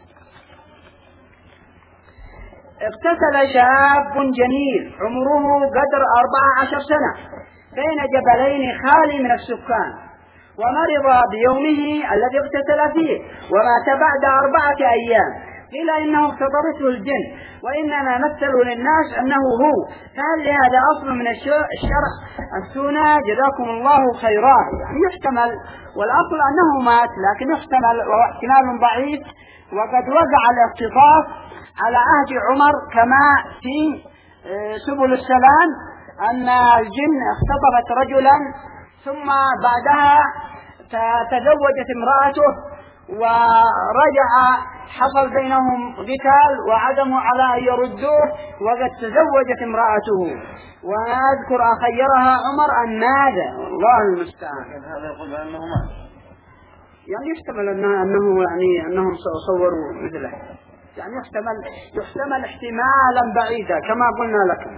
اغتسل شاب جميل عمره قدر 14 سنة بين جبلين خالي من السكان، ومرض بيومه الذي اغتسل فيه ومات بعد 4 أيام. قيل إنه اختطرته الجن، وإنما مثلوا للناس أنه هو، فهل لهذا أصل من الشرع؟ أفتونا جزاكم الله خيرات. يعني يحتمل، والأصل أنه مات، لكن يحتمل وهو احتمال ضعيف. وقد وقع الاختطاف على عهد عمر كما في سبل السلام، أن الجن اختطفت رجلا ثم بعدها تزوجت امرأته ورجع، حصل بينهم قتال وعزموا على أن يردوه، وقد تزوجت امرأته، وأذكر أخيرها عمر أن ماذا، الله المستعان. هذا يقول بأنه مات، يعني يحتمل أنه يعني أنهم صوروا مثله، يعني يحتمل احتمالا بعيدا كما قلنا لكم.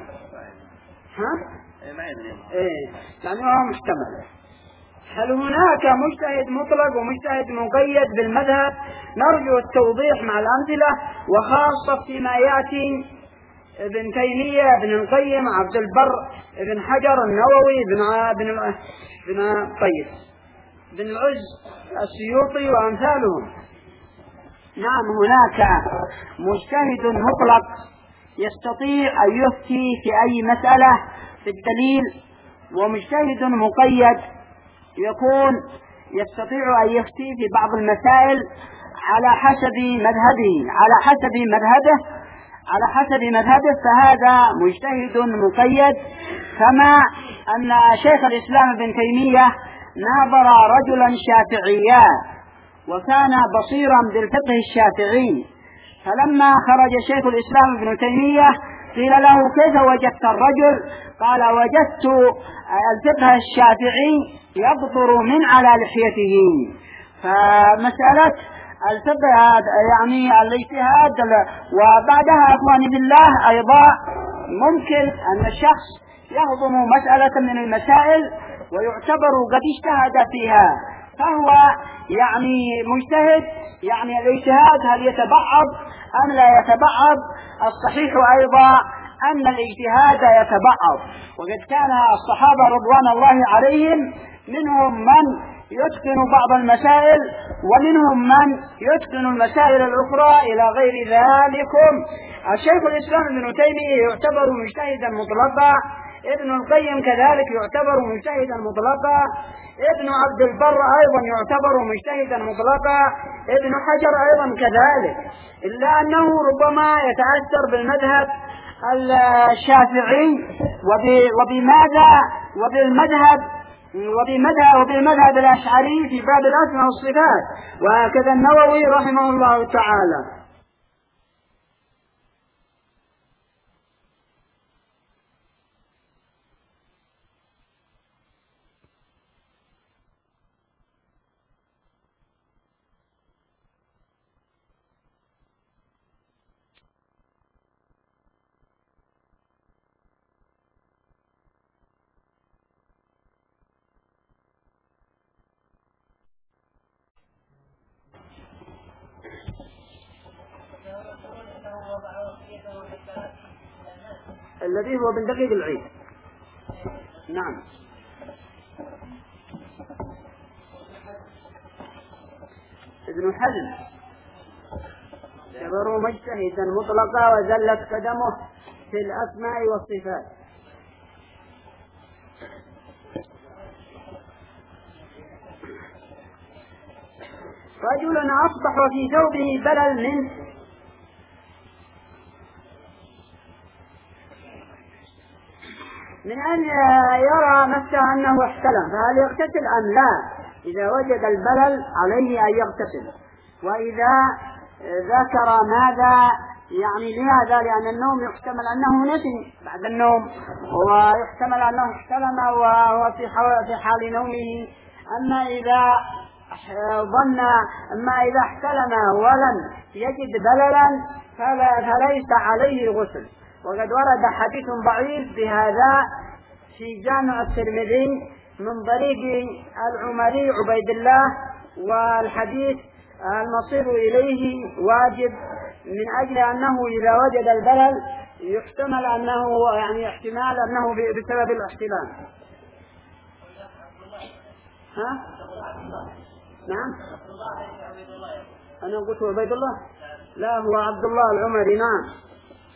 يعني هو محتمل. هل هناك مجتهد مطلق ومجتهد مقيد بالمذهب؟ نرجو التوضيح مع الأمثلة، وخاصة فيما يأتي ابن تيمية، ابن القيم، عبد البر، ابن حجر، النووي، بن العز، السيوطي وأمثالهم. نعم، هناك مجتهد مطلق يستطيع أن يفتي في أي مسألة في الدليل، ومجتهد مقيد يكون يستطيع أن يفتي في بعض المسائل على حسب مذهبه، فهذا مجتهد مقيد. كما أن شيخ الإسلام ابن تيمية ناظر رجلا شافعيا وكان بصيرا بالفقه الشافعي، فلما خرج شيخ الإسلام ابن تيمية قيل له كيف وجدت الرجل؟ قال وجدت الفقه الشافعي يقطر من على لحيته. فمسألة الفقه يعني الاجتهاد. وبعدها أخواني بالله أيضا ممكن أن الشخص يهضم مسألة من المسائل ويعتبر قد اجتهد فيها، فهو يعني مجتهد. يعني الاجتهاد هل يتبعض أم لا يتبعض؟ الصحيح أيضا أن الاجتهاد يتبعض، وقد كان الصحابة رضوان الله عليهم منهم من يتقن بعض المسائل ومنهم من يتقن المسائل الأخرى إلى غير ذلك. الشيخ الإسلام ابن تيمية يعتبر مجتهدا مطلقا ابن القيم كذلك يعتبر مجتهدا مطلقا، ابن عبد البر أيضا يعتبر مجتهدا مطلقا، ابن حجر أيضا كذلك، إلا أنه ربما يتأثر بالمذهب الشافعي وبالمذهب الأشعري في باب الأسماء والصفات، وهكذا النووي رحمه الله تعالى. الذي هو من دقيق العيد. نعم. ابن حزم يعتبر مجتهدا مطلقا وزلت قدمه في الأسماء والصفات. رجل أصبح في ثوبه بلل من أن يرى نفسه أنه احتلم، فهل يغتسل أم لا؟ إذا وجد البلل عليه أن يغتسل، وإذا ذكر ماذا يعني لماذا؟ لأن النوم يحتمل أنه نسي بعد النوم، ويحتمل أنه احتلم وهو في حال نومه. أما إذا احتلم ولم يجد بللا فليس عليه غسل. وقد ورد حديث ضعيف بهذا في جامع الترمذي من طريق العمري عبيد الله، والحديث المصير إليه واجب من أجل أنه إذا وجد البلل يحتمل أنه يعني احتمال أنه بسبب الاحتلام. ها؟ نعم. أنا قلت عبيد الله؟ لا، هو عبد الله العمري. نعم.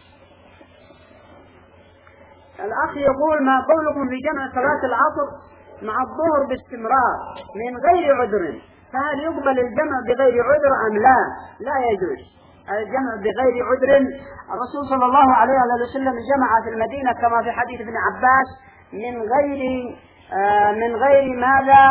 الأخ يقول: ما قولكم في جمع صلاة العصر مع الظهر باستمرار من غير عذر، فهل يقبل الجمع بغير عذر أم لا؟ لا يجوز الجمع بغير عذر. الرسول صلى الله عليه وسلم جمع في المدينة كما في حديث ابن عباس من غير ماذا؟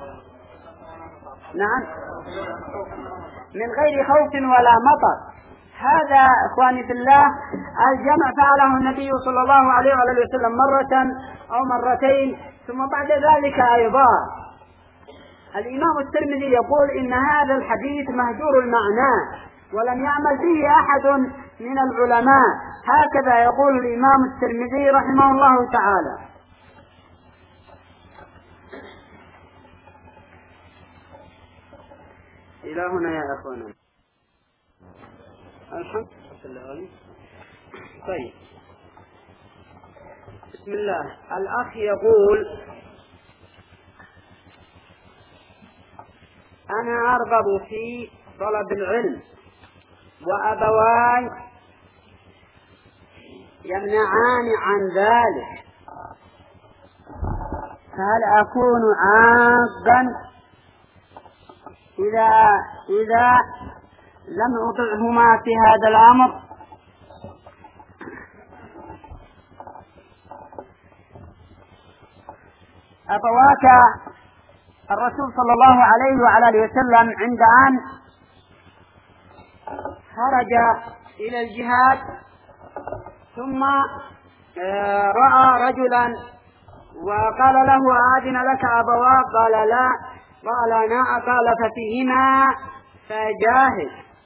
نعم، من غير خوف ولا مطر. هذا إخواني في الله الجمع فعله النبي صلى الله عليه وسلم مرة أو مرتين، ثم بعد ذلك أيضا. الإمام الترمذي يقول إن هذا الحديث مهجور المعنى ولم يعمل به أحد من العلماء، هكذا يقول الإمام الترمذي رحمه الله تعالى. إلى هنا يا أخوانا. الحمد لله. طيب، بسم الله. الأخ يقول: أنا أرغب في طلب العلم وأبواي يمنعان عن ذلك، فهل أكون عاقا إذا لم أطعهما في هذا الأمر؟ أبواك الرسول صلى الله عليه وعلى وسلم عند أن خرج إلى الجهاد ثم رأى رجلا وقال له: أذن لك أبواك؟ قال: لا. قال: نعم. قال: ففيهما فجاهد.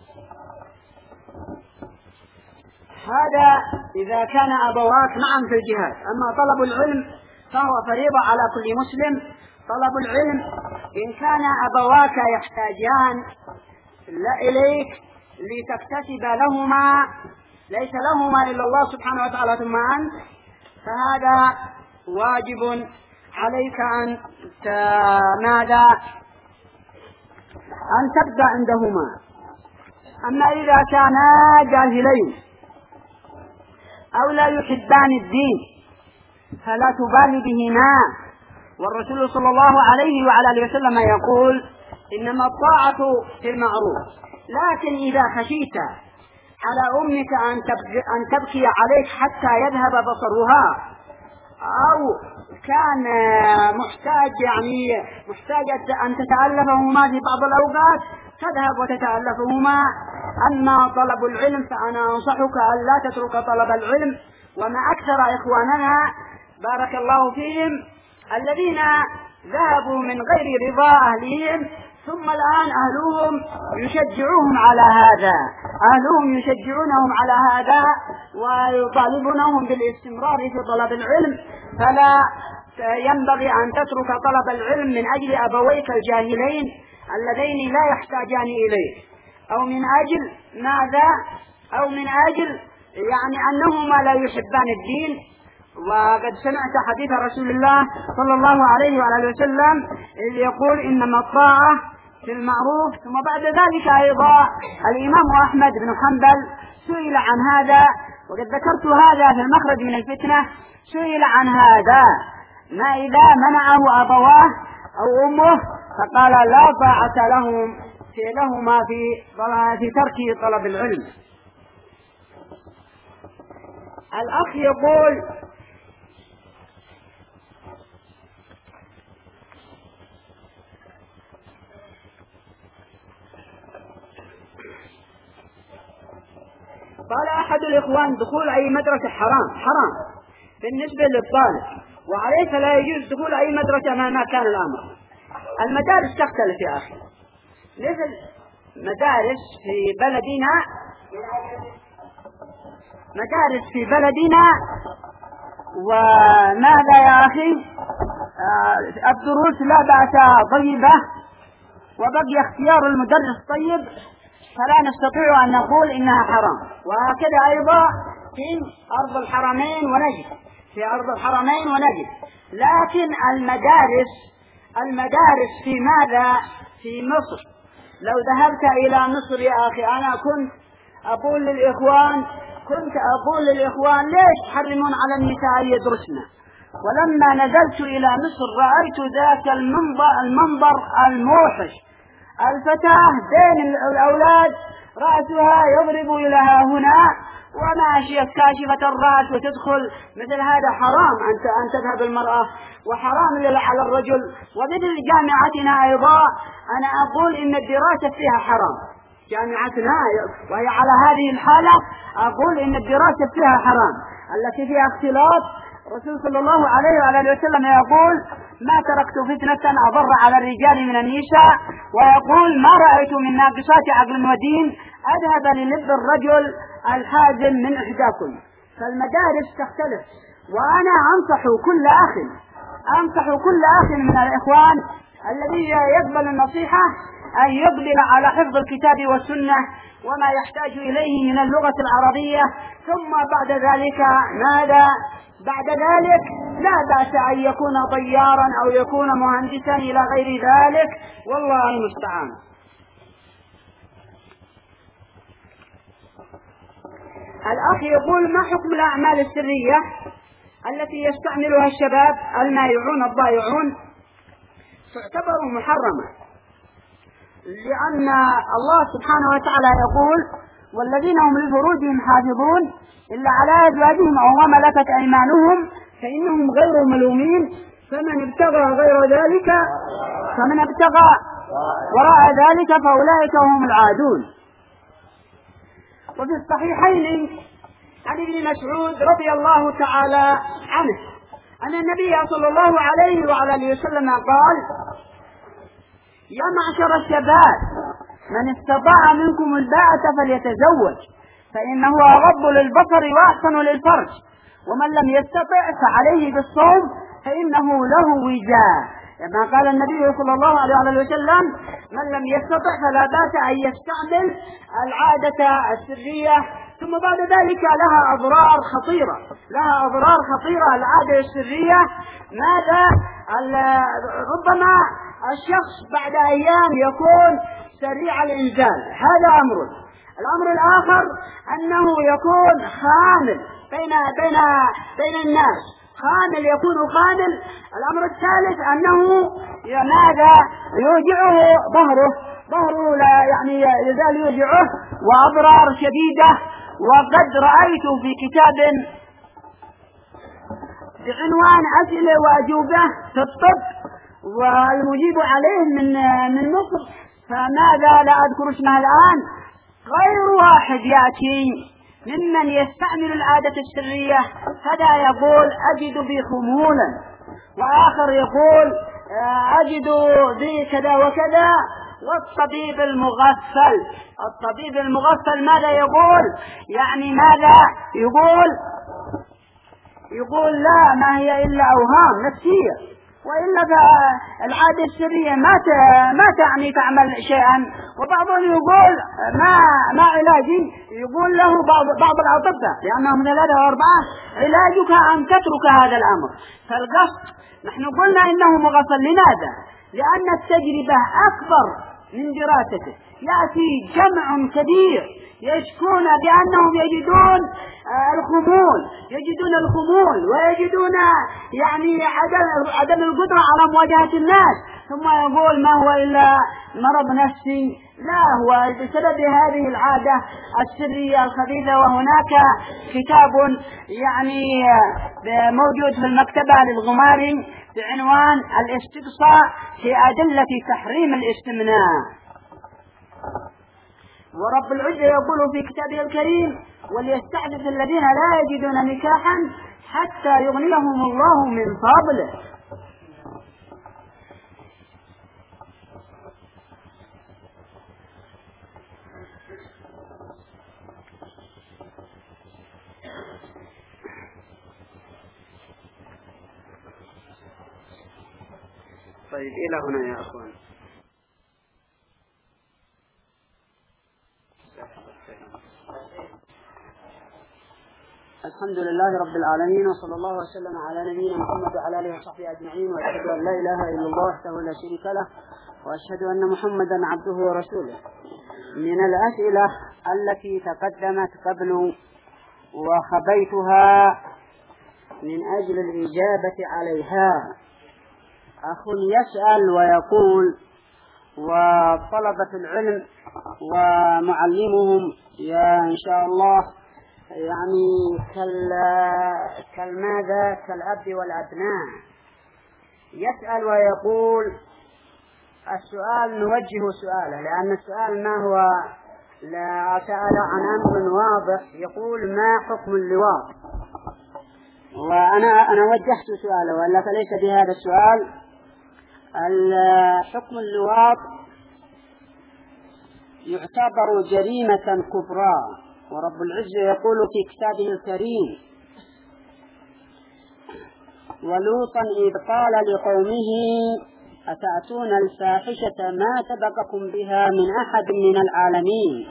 هذا إذا كان أبواك معا في الجهاد. أما طلب العلم فهو فريضة على كل مسلم. طلب العلم إن كان أبواك يحتاجان إليك لتكتسب لهما، ليس لهما إلا الله سبحانه وتعالى ثم أنت، فهذا واجب عليك أن تبدأ عندهما. أما إذا كانا جاهلين أو لا يحبان الدين فلا تبالي بهما. والرسول صلى الله عليه وعلى آله وسلم يقول إنما الطاعة في المعروف، لكن إذا خشيت على أمك أن تبكي عليك حتى يذهب بصرها، أو كان محتاج أن تتألفهما في بعض الأوقات تذهب وتتألفهما. أما طلب العلم فأنا أنصحك أن لا تترك طلب العلم. وما أكثر إخواننا بارك الله فيهم الذين ذهبوا من غير رضا أهلهم، ثم الآن أهلهم يشجعونهم على هذا ويطالبونهم بالاستمرار في طلب العلم. فلا ينبغي أن تترك طلب العلم من أجل أبويك الجاهلين اللذين لا يحتاجان إليه، أو من أجل ماذا؟ أو من أجل أنهما لا يحبان الدين. وقد سمعت حديث رسول الله صلى الله عليه وعلى وسلم إذ يقول إنما الطاعة في المعروف. ثم بعد ذلك أيضا الإمام أحمد بن حنبل سئل عن هذا، وقد ذكرت هذا في المخرج من الفتنة، سئل عن هذا ما إذا منعه أبواه أو أمه، فقال لا طاعة لهما في ترك طلب العلم. الأخ يقول قال أحد الإخوان دخول أي مدرسة حرام بالنسبة للطالب، وعليه فلا يجوز دخول أي مدرسة مهما كان الأمر. المدارس تختلف يا أخي، مثل مدارس في بلدنا وماذا يا أخي الدروس لا بأس طيبة وبقي اختيار المدرس طيب، فلا نستطيع أن نقول إنها حرام. وهكذا أيضا في أرض الحرمين ونجد. لكن المدارس في ماذا؟ في مصر. لو ذهبت إلى مصر يا أخي، أنا كنت أقول للإخوان ليش تحرمون على النساء يدرسن؟ ولما نزلت إلى مصر رأيت ذاك المنظر الموحش، الفتاة بين الأولاد رأسها يضرب إلى هنا وماشية كاشفة الرأس وتدخل، مثل هذا حرام أن تذهب المرأة، وحرام على الرجل. ومثل جامعتنا أيضا أنا أقول إن الدراسة فيها حرام، جامعتنا وهي على هذه الحالة أقول إن الدراسة فيها حرام التي فيها اختلاط. رسول صلى الله عليه وعلى وسلم يقول ما تركت فتنة أضر على الرجال من النساء، ويقول ما رأيت من ناقصات عقل ودين أذهب للب الرجل الحازم من إحداكم. فالمدارس تختلف. وأنا أنصح كل أخ من الإخوان الذي يقبل النصيحة أن يقبل على حفظ الكتاب والسنة وما يحتاج إليه من اللغة العربية، ثم بعد ذلك لا بأس أن يكون طيارا أو يكون مهندسا إلى غير ذلك، والله المستعان. الأخ يقول ما حكم الأعمال السرية التي يستعملها الشباب المائعون الضائعون؟ تعتبر محرمة، لأن الله سبحانه وتعالى يقول والذين هم لفروجهم حافظون إلا على أزواجهم أو ما ملكت أيمانهم فإنهم غير ملومين، فمن ابتغى وراء ذلك فأولئك هم العادون. وفي الصحيحين عن ابن مسعود رضي الله تعالى عنه أن النبي صلى الله عليه وعلى آله وسلم قال يا معشر الشباب من استطاع منكم الباءة فليتزوج فإنه أغض للبصر وأحسن للفرج، ومن لم يستطع فعليه بالصوم فإنه له وجاء. كما قال النبي صلى الله عليه وسلم من لم يستطع فلا بأس أن يستعمل العادة السرية. ثم بعد ذلك لها أضرار خطيرة العادة السرية. ماذا؟ ربما الشخص بعد أيام يكون سريع الإنزال، هذا أمر. الأمر الآخر أنه يكون خامل بين الناس، خامل يكون خامل. الأمر الثالث أنه ماذا يوجعه ظهره لا يعني يزال يوجعه وأضرار شديدة. وقد رأيت في كتاب بعنوان أسئلة وأجوبة في الطب والمجيب عليه من مصر، فماذا لا أذكر اسمه الآن، غير واحد يأتي ممن يستعمل العادة السرية فدا يقول أجد بي خمولا، وآخر يقول أجد بي كذا وكذا. والطبيب المغفل ماذا يقول؟ يعني ماذا يقول لا، ما هي إلا أوهام نفسية، وإلا فالعادة السرية ما تعني تعمل شيئا. وبعضهم يقول ما علاجي، يقول له بعض الأطباء لأنهم 3 و4 علاجك أن تترك هذا الأمر. فالقصد نحن قلنا إنه مغفل. لماذا؟ لأن التجربة أكبر من دراسته. يأتي جمع كبير يشكون بأنهم يجدون الخمول ويجدون يعني عدم القدرة على مواجهة الناس، ثم يقول ما هو إلا مرض نفسي. لا، هو بسبب هذه العادة السرية الخبيثة. وهناك كتاب يعني موجود في المكتبة للغماري بعنوان الاستقصاء في أدلة تحريم الاستمناء. ورب العزة يقول في كتابه الكريم وليستعفف الذين لا يجدون نكاحا حتى يغنيهم الله من فضله. طيب إلى هنا يا أخوان. الحمد لله رب العالمين، وصلى الله وسلم على نبينا محمد وعلى آله وصحبه أجمعين، وأشهد أن لا إله إلا الله وحده لا شريك له، وأشهد أن محمدا عبده ورسوله. من الأسئلة التي تقدمت قبل وخبيتها من أجل الإجابة عليها، أخ يسأل ويقول: وطلبة العلم ومعلمهم إن شاء الله يعني كالأب والأبناء، يسأل ويقول السؤال نوجه سؤاله، لأن السؤال ما هو لا سأل عن أمر واضح، يقول ما حكم اللواط؟ وأنا وجهت سؤاله ولا فليس بهذا السؤال. حكم اللواط يعتبر جريمة كبرى، ورب العزة يقول في كتابه الكريم: ولوطا إذ قال لقومه أتأتون الفاحشة ما سبقكم بها من أحد من العالمين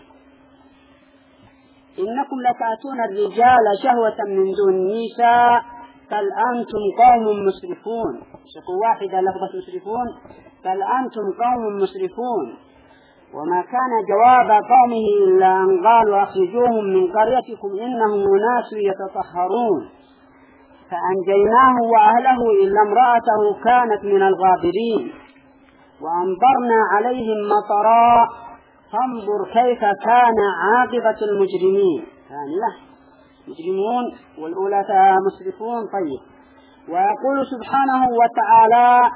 إنكم لتأتون الرجال شهوة من دون النساء بل أنتم قوم مسرفون. شقوا واحدة لفظة مسرفون، بل أنتم قوم مسرفون. وما كان جواب قومه إلا أن قالوا أخرجوهم من قريتكم إنهم أناس يتطهرون، فأنجيناه وأهله إلا امرأته كانت من الغابرين، وأمطرنا عليهم مطرا فانظر كيف كان عاقبة المجرمين. ثانية مجرمون والأولى مسرفون. طيب، ويقول سبحانه وتعالى: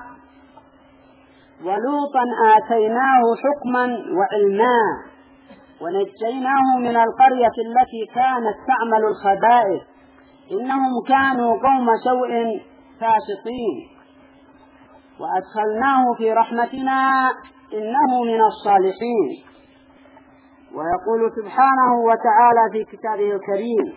ولوطا آتيناه حكما وعلما ونجيناه من القرية التي كانت تعمل الخبائث إنهم كانوا قوم سوء فاسقين وأدخلناه في رحمتنا إنه من الصالحين. ويقول سبحانه وتعالى في كتابه الكريم: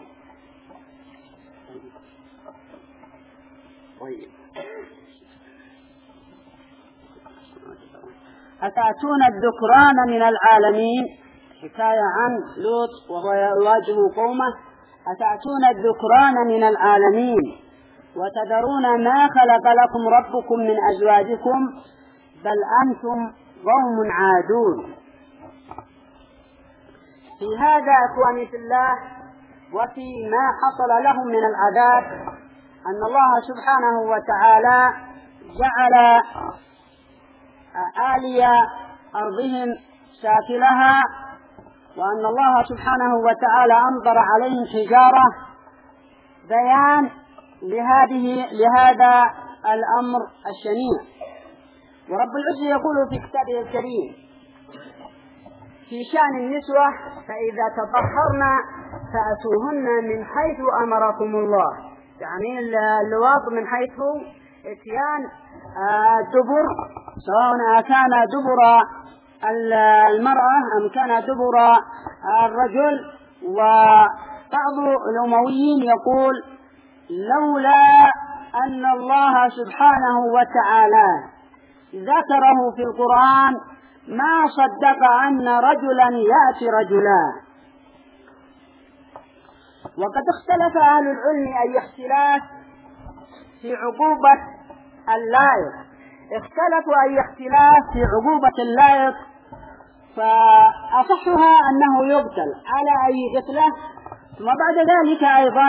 أتأتون الذكران من العالمين، حكاية عن لوط وهو يواجه قومه: أتأتون الذكران من العالمين وتذرون ما خلق لكم ربكم من أزواجكم بل أنتم قوم عادون. في هذا أخواني في الله وفي ما حصل لهم من العذاب أن الله سبحانه وتعالى جعل آلي أرضهم سافلها، وأن الله سبحانه وتعالى أمطر عليهم حجارة، بيان لهذا الأمر الشنيع. ورب العزة يقول في كتابه الكريم في شأن النسوة: فإذا تطهرن فأتوهن من حيث أمركم الله، يعني اللواط من حيث اتيان الدبر، سواء كان دبر المرأة أم كان دبر الرجل. وبعض الأمويين يقول: لولا أن الله سبحانه وتعالى ذكره في القرآن ما صدق أن رجلا يأتي رجلا. وقد اختلف أهل العلم أي اختلاف في عقوبة اللائق، اختلفوا أي اختلاف في عقوبة اللائق، فأصحها أنه يقتل على أي قتلة. ثم بعد ذلك أيضا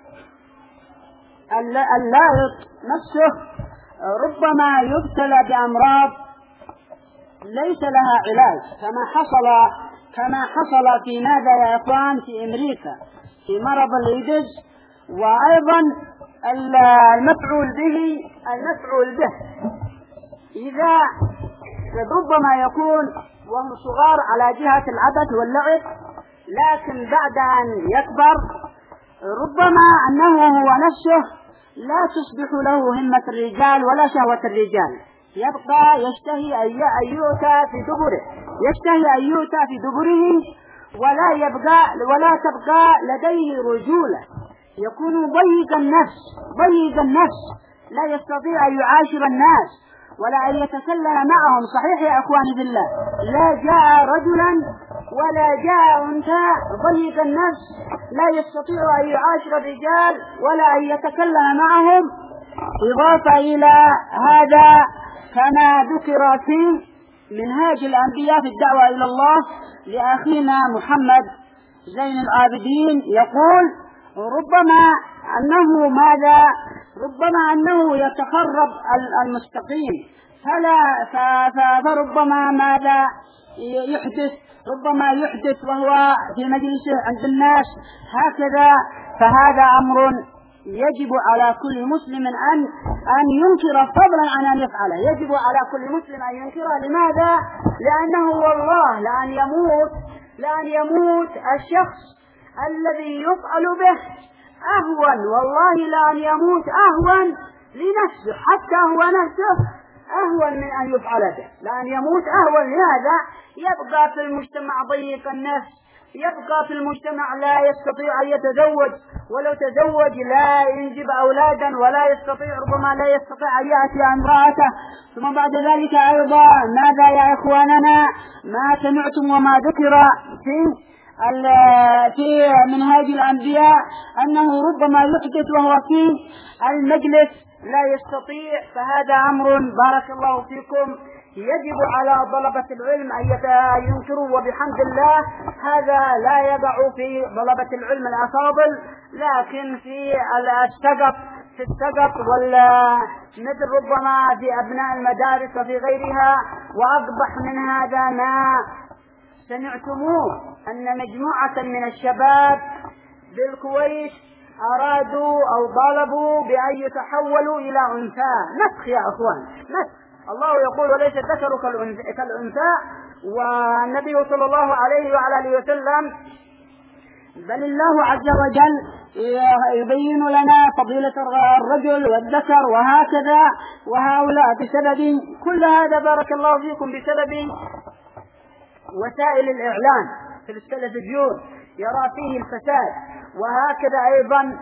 اللائق نفسه ربما يبتلى بأمراض ليس لها علاج، كما حصل في ماذا يا إخوان في أمريكا في مرض الإيدز. وأيضا المفعول به إذا ربما يكون وهم صغار على جهة العبث واللعب، لكن بعد أن يكبر ربما أنه هو نفسه لا تصبح له همة الرجال ولا شهوة الرجال، يبقى يشتهي أن يؤتى في دبره ولا تبقى لديه رجولة، يكون ضيق النفس، لا يستطيع أن يعاشر الناس ولا أن يتكلم معهم. صحيح يا أخواني بالله، لا جاء رجلا ولا جاء أنثى ضيق النفس لا يستطيع أن يعاشر الرجال ولا أن يتكلم معهم. إضافة إلى هذا كما ذكر في منهاج الأنبياء في الدعوة إلى الله لأخينا محمد زين العابدين، يقول: ربما أنه يتخرب المستقيم، فربما ماذا يحدث، ربما يحدث وهو في مجلسه عند الناس هكذا. فهذا أمر يجب على كل مسلم أن ينكر، فضلا عن أن يفعله، يجب على كل مسلم أن ينكره. لماذا؟ لأنه والله لأن يموت الشخص الذي يفعل به أهون، والله لأن يموت أهون لنفسه، حتى هو نفسه أهون من أن يفعل به، لأن يموت أهون. لهذا يبقى في المجتمع ضيق النفس، يبقى في المجتمع لا يستطيع أن يتزوج، ولو تزوج لا ينجب أولادا، ولا يستطيع أن يأتي امرأته. ثم بعد ذلك أيضا ماذا يا إخواننا ما سمعتم وما ذكر في منهاج الأنبياء أنه ربما يحدث وهو في المجلس لا يستطيع. فهذا أمر بارك الله فيكم يجب على طلبة العلم أن ينكروا، وبحمد الله هذا لا يقع في طلبة العلم الأفاضل، لكن في السقط مثل ربما في أبناء المدارس وفي غيرها. وأقبح من هذا ما سمعتموه أن مجموعة من الشباب بالكويت أرادوا أو طالبوا بأن يتحولوا إلى أنثى. نسخ يا أخوان، نسخ. الله يقول: وليس الذكر كالأنثى. والنبي صلى الله عليه وعلى آله وسلم بل الله عز وجل يبين لنا فضيلة الرجل والذكر وهكذا. وهؤلاء بسبب كل هذا بارك الله فيكم بسبب وسائل الإعلام في التلفزيون يرى فيه الفساد، وهكذا أيضا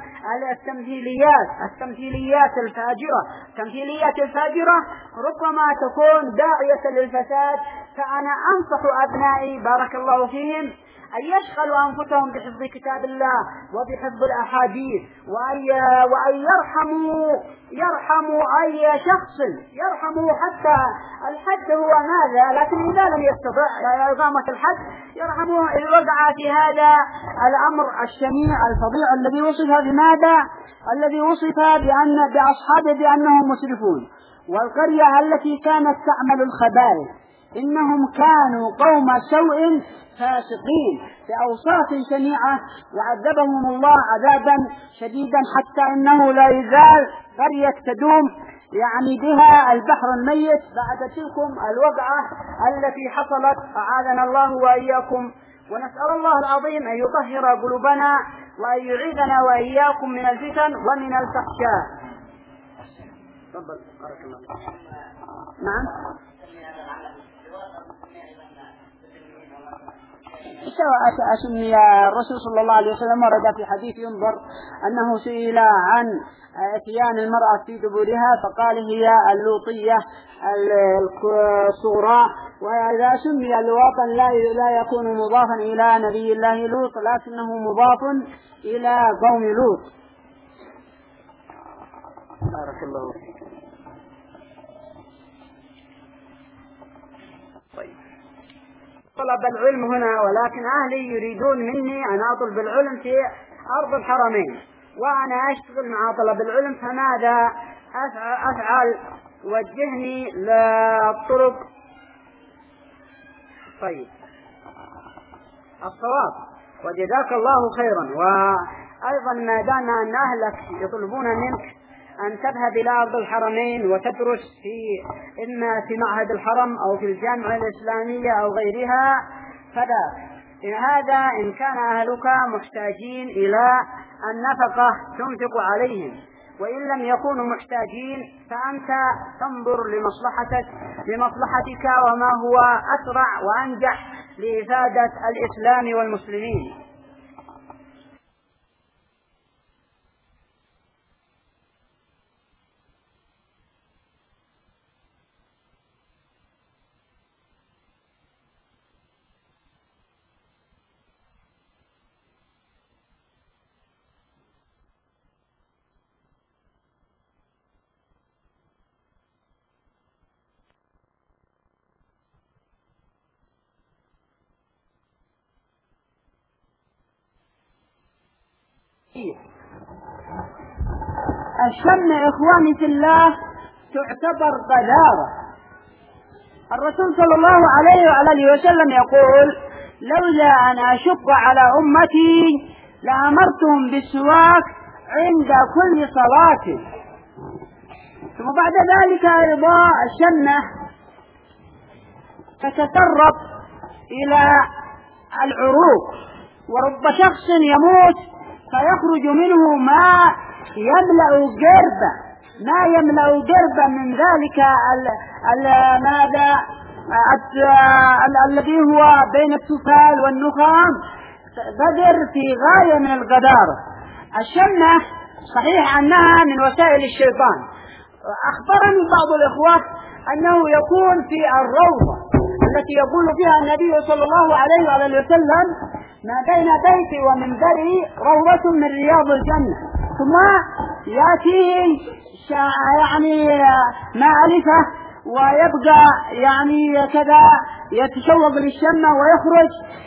التمثيليات الفاجرة ربما تكون داعية للفساد. فأنا أنصح أبنائي بارك الله فيهم أن يشغلوا أنفسهم بحفظ كتاب الله وبحفظ الأحاديث، وأن يرحموا أي شخص، يرحموا حتى الحد هو ماذا، لكن إذا لم يستطع إقامة الحد يرحموه إن وقع في هذا الأمر الشنيع الفظيع الذي وصف بماذا؟ الذي وصف بأصحابه بأنهم مسرفون. والقرية التي كانت تعمل الخبائث إنهم كانوا قوم سوء فاسقين بأوصاف شنيعة، وعذبهم الله عذابا شديدا حتى إنه لا يزال قرية تدوم يعني بها البحر الميت بعد تلكم الوقعة التي حصلت، أعاذنا الله وإياكم. ونسأل الله العظيم أن يطهر قلوبنا وأن يعيذنا وإياكم من الفتن ومن الفحشاء. تفضل بارك الله. نعم. سواء سمي الرسول صلى الله عليه وسلم ورد في حديث ينظر أنه سئل عن اتيان المرأة في دبرها فقال هي اللوطية الصغرى. وإذا سمي لواطا لا يكون مضافا إلى نبي الله لوط لكنه مضاف إلى قوم لوط. بارك الله فيك. طيب، طلب العلم هنا، ولكن أهلي يريدون مني أن أطلب العلم في أرض الحرمين وأنا أشتغل مع طلب العلم، فماذا أفعل؟ وجهني للطرق. طيب، الصواب وجزاك الله خيرا. وأيضا ما دام أن أهلك يطلبون منك أن تذهب إلى أرض الحرمين وتدرس إما في معهد الحرم أو في الجامعة الإسلامية أو غيرها، فلا. هذا إن كان أهلك محتاجين إلى النفقة تنفق عليهم، وإن لم يكونوا محتاجين فأنت تنظر لمصلحتك وما هو أسرع وأنجح لإفادة الإسلام والمسلمين. الشم إخواني في الله تعتبر قذارة. الرسول صلى الله عليه وآله وسلم يقول: لولا أن أشق على أمتي لأمرتهم بالسواك عند كل صلاة. ثم بعد ذلك أيضا الشمة تتسرب إلى العروق، ورب شخص يموت فيخرج منه ما يملأ جربا من ذلك الذي هو بين التفال والنخام، قدر في غاية من القذارة. الشمة صحيح أنها من وسائل الشيطان. أخبرني بعض الإخوة أنه يكون في الروضة التي يقول فيها النبي صلى الله عليه وآله وسلم: ما بين بيتي ومنبري روضة من رياض الجنة. ثم يأتي يعني معرفة ويبقى يعني كذا يتشوق للشمة ويخرج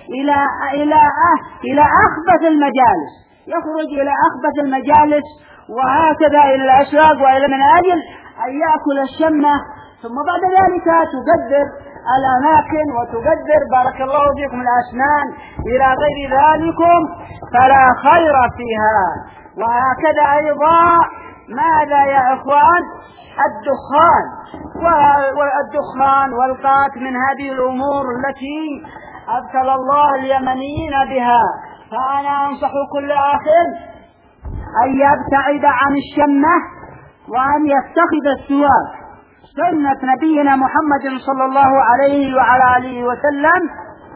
إلى أخبث المجالس، يخرج إلى أخبث المجالس وهكذا إلى الأسواق وإلى من أجل أن يأكل الشمة. ثم بعد ذلك تقدر الأماكن وتقدر بارك الله فيكم الأسنان إلى غير ذلكم، فلا خير فيها. وهكذا أيضا ماذا يا إخوان؟ الدخان والقات من هذه الأمور التي أبتلى الله اليمنيين بها. فأنا أنصح كل أخ أن يبتعد عن الشمة وأن يتخذ السواك، سنة نبينا محمد صلى الله عليه وعلى آله وسلم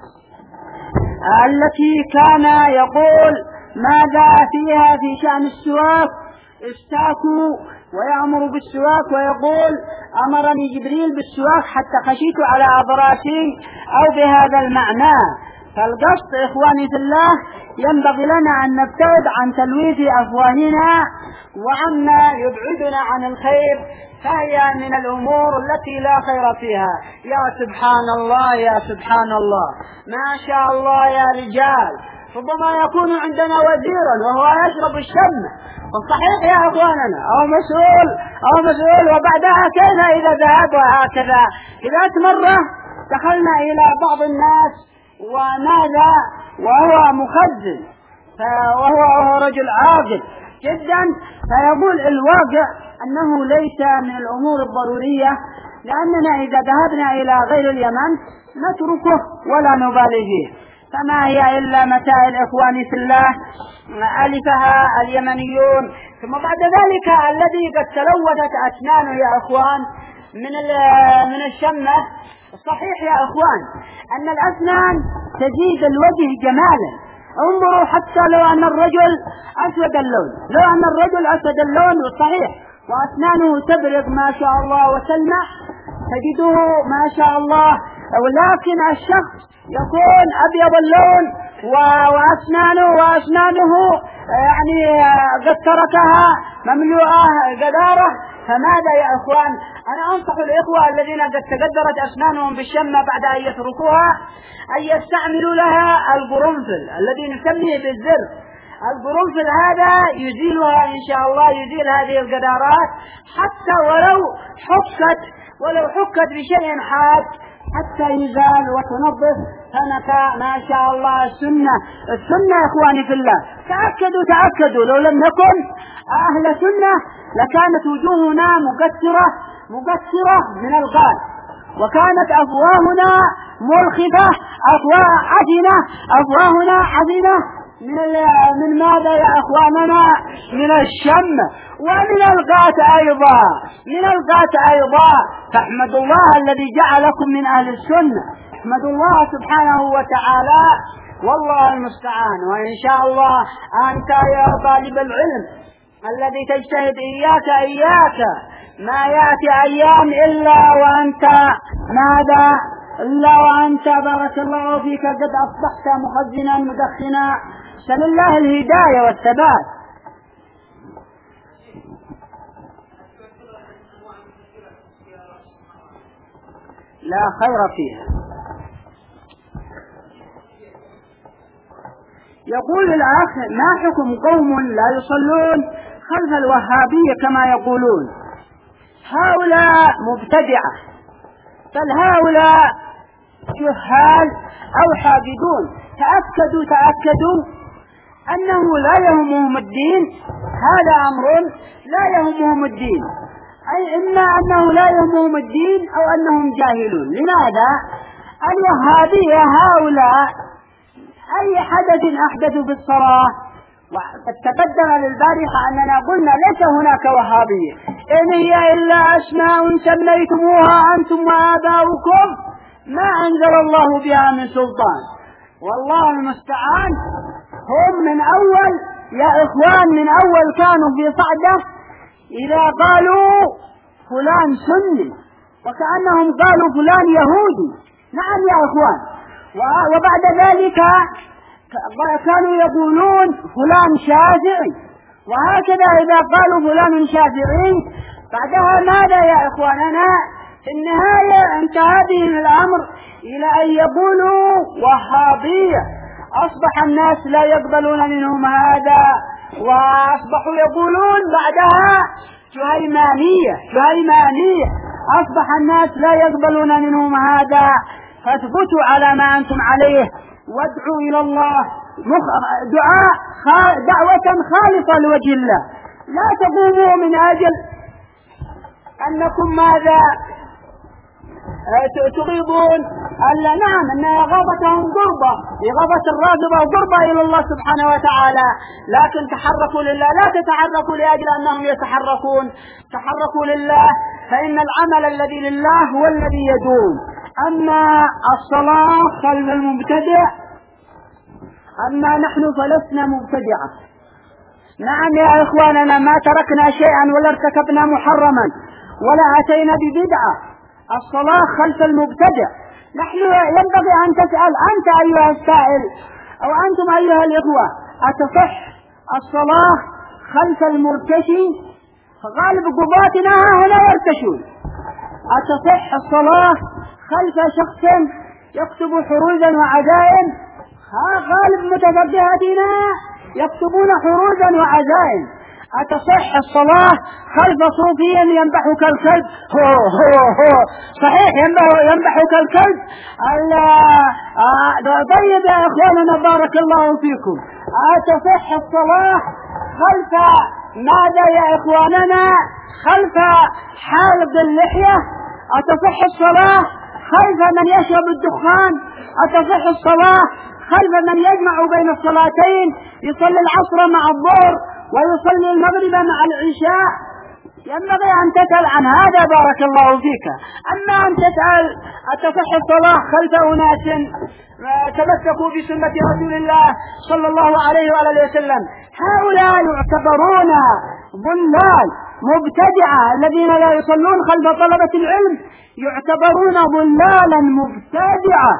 التي كان يقول ماذا فيها في شأن السواك: استاكوا، ويأمر بالسواك ويقول: أمرني جبريل بالسواك حتى خشيت على أبراتي، أو بهذا المعنى. فالقصد إخواني في الله ينبغي لنا أن نبتعد عن تلويث أفواهنا وعما يبعدنا عن الخير، فهي من الأمور التي لا خير فيها. يا سبحان الله يا سبحان الله، ما شاء الله يا رجال، ربما يكون عندنا وزيرا وهو يشرب الشم، والصحيح يا أخواننا أو مسؤول وبعدها كيف إذا ذهب وهكذا. إذا مرة دخلنا إلى بعض الناس وماذا وهو مخزن وهو رجل عاقل جدا، فيقول الواقع أنه ليس من الأمور الضرورية، لأننا إذا ذهبنا إلى غير اليمن نتركه ولا نبالي فيه، فما هي إلا مسائل إخواني في الله ألفها اليمنيون. ثم بعد ذلك الذي قد تلوثت أسنانه يا أخوان من الشمة، صحيح يا أخوان أن الأسنان تزيد الوجه جمالا. انظروا حتى لو أن الرجل أسود اللون صحيح وأسنانه تبرق ما شاء الله وتلمع تجده ما شاء الله، ولكن الشخص يكون أبيض اللون وأسنانه يعني قد تركها مملوءة قدارة. فماذا يا أخوان؟ أنا أنصح الإخوة الذين قد تقدرت أسنانهم بالشمة بعد أن يتركوها أن يستعملوا لها القرنفل الذي نسميه بالزر. القرنفل هذا يزيلها إن شاء الله، يزيل هذه القدارات حتى ولو حكت بشيء حاد حتى يزال وتنظف. هناك ما شاء الله السنة يا إخواني في الله. تأكدوا لو لم نكن أهل سنة لكانت وجوهنا مقصرة من الغال، وكانت أفواهنا ملخفة، أفواهنا عفنة من ماذا يا أخواننا؟ من الشم ومن الغات أيضا. فاحمد الله الذي جعلكم من أهل السنة، احمد الله سبحانه وتعالى، والله المستعان. وإن شاء الله أنت يا طالب العلم الذي تجتهد إياك ما يأتي أيام إلا وأنت بارك الله فيك قد أصبحت مخزنا مدخنا. سل الله الهداية والثبات. لا خير فيها. يقول الأخ: ما حكم قوم لا يصلون خلف الوهابية كما يقولون؟ هؤلاء مبتدعة، بل هؤلاء جهال أو حاقدون. تأكدوا أنه لا يهمهم الدين. هذا أمر لا يهمهم الدين، أي إما أنه لا يهمهم الدين أو أنهم جاهلون. لماذا؟ الوهابية هؤلاء أي حدث أحدثوا في الصلاة، وقد تقدم للبارحة أننا قلنا ليس هناك وهابية، إن هي إلا أسماء سميتموها أنتم وآباؤكم ما أنزل الله بها من سلطان، والله المستعان. هم من أول يا إخوان كانوا في صعدة إذا قالوا فلان سني وكأنهم قالوا فلان يهودي. نعم يا إخوان. وبعد ذلك كانوا يقولون فلان شافعي، وهكذا إذا قالوا فلان شافعي بعدها ماذا يا إخواننا؟ في النهاية انتهى بهم الأمر إلى أن يقولوا وهابية. أصبح الناس لا يقبلون منهم هذا، وأصبحوا يقولون بعدها جهيمانية. أصبح الناس لا يقبلون منهم هذا. فاثبتوا على ما أنتم عليه وادعوا إلى الله دعوة خالصة لوجه الله. لا تقوموا من أجل أنكم ماذا تغيظون. نعم أن إغاظتهم قربة، إغاظة الراغبة قربة إلى الله سبحانه وتعالى، لكن تحركوا لله، لا تتحركوا لأجل أنهم يتحركون، تحركوا لله، فإن العمل الذي لله هو الذي يدوم. أما الصلاة خلف المبتدع، أما نحن فلسنا مبتدعة. نعم يا إخواننا ما تركنا شيئا ولا ارتكبنا محرما ولا أتينا ببدعة. الصلاة خلف المبتدع. نحن ينبغي أن تسأل أنت أيها السائل أو أنتم أيها الإخوة: أتصح الصلاة خلف المرتشي؟ غالب قضاتنا هنا يرتشون. أتصح الصلاة خلف شخص يكتب حروزا وعزائم؟ غالب متفقهاتنا يكتبون حروجا وعزائم: أتصح الصلاة خلف صوفي ينبحك الكلب؟ هو صحيح ينبحك الكلب. طيب يا إخواننا بارك الله فيكم، أتصح الصلاة خلف ماذا يا إخواننا؟ خلف حالق اللحية؟ أتصح الصلاة خلف من يشرب الدخان؟ أتصح الصلاة خلف من يجمع بين الصلاتين، يصلي العصر مع الظهر ويصلي المغرب مع العشاء؟ ينبغي أن تسأل عن هذا بارك الله فيك. أما أن تسأل أتصح الصلاة خلف أناس تمسكوا بسنة رسول الله صلى الله عليه وآله وسلم، هؤلاء يعتبرون ضلال مبتدعة. الذين لا يصلون خلف طلبة العلم يعتبرون ضلالا مبتدعة،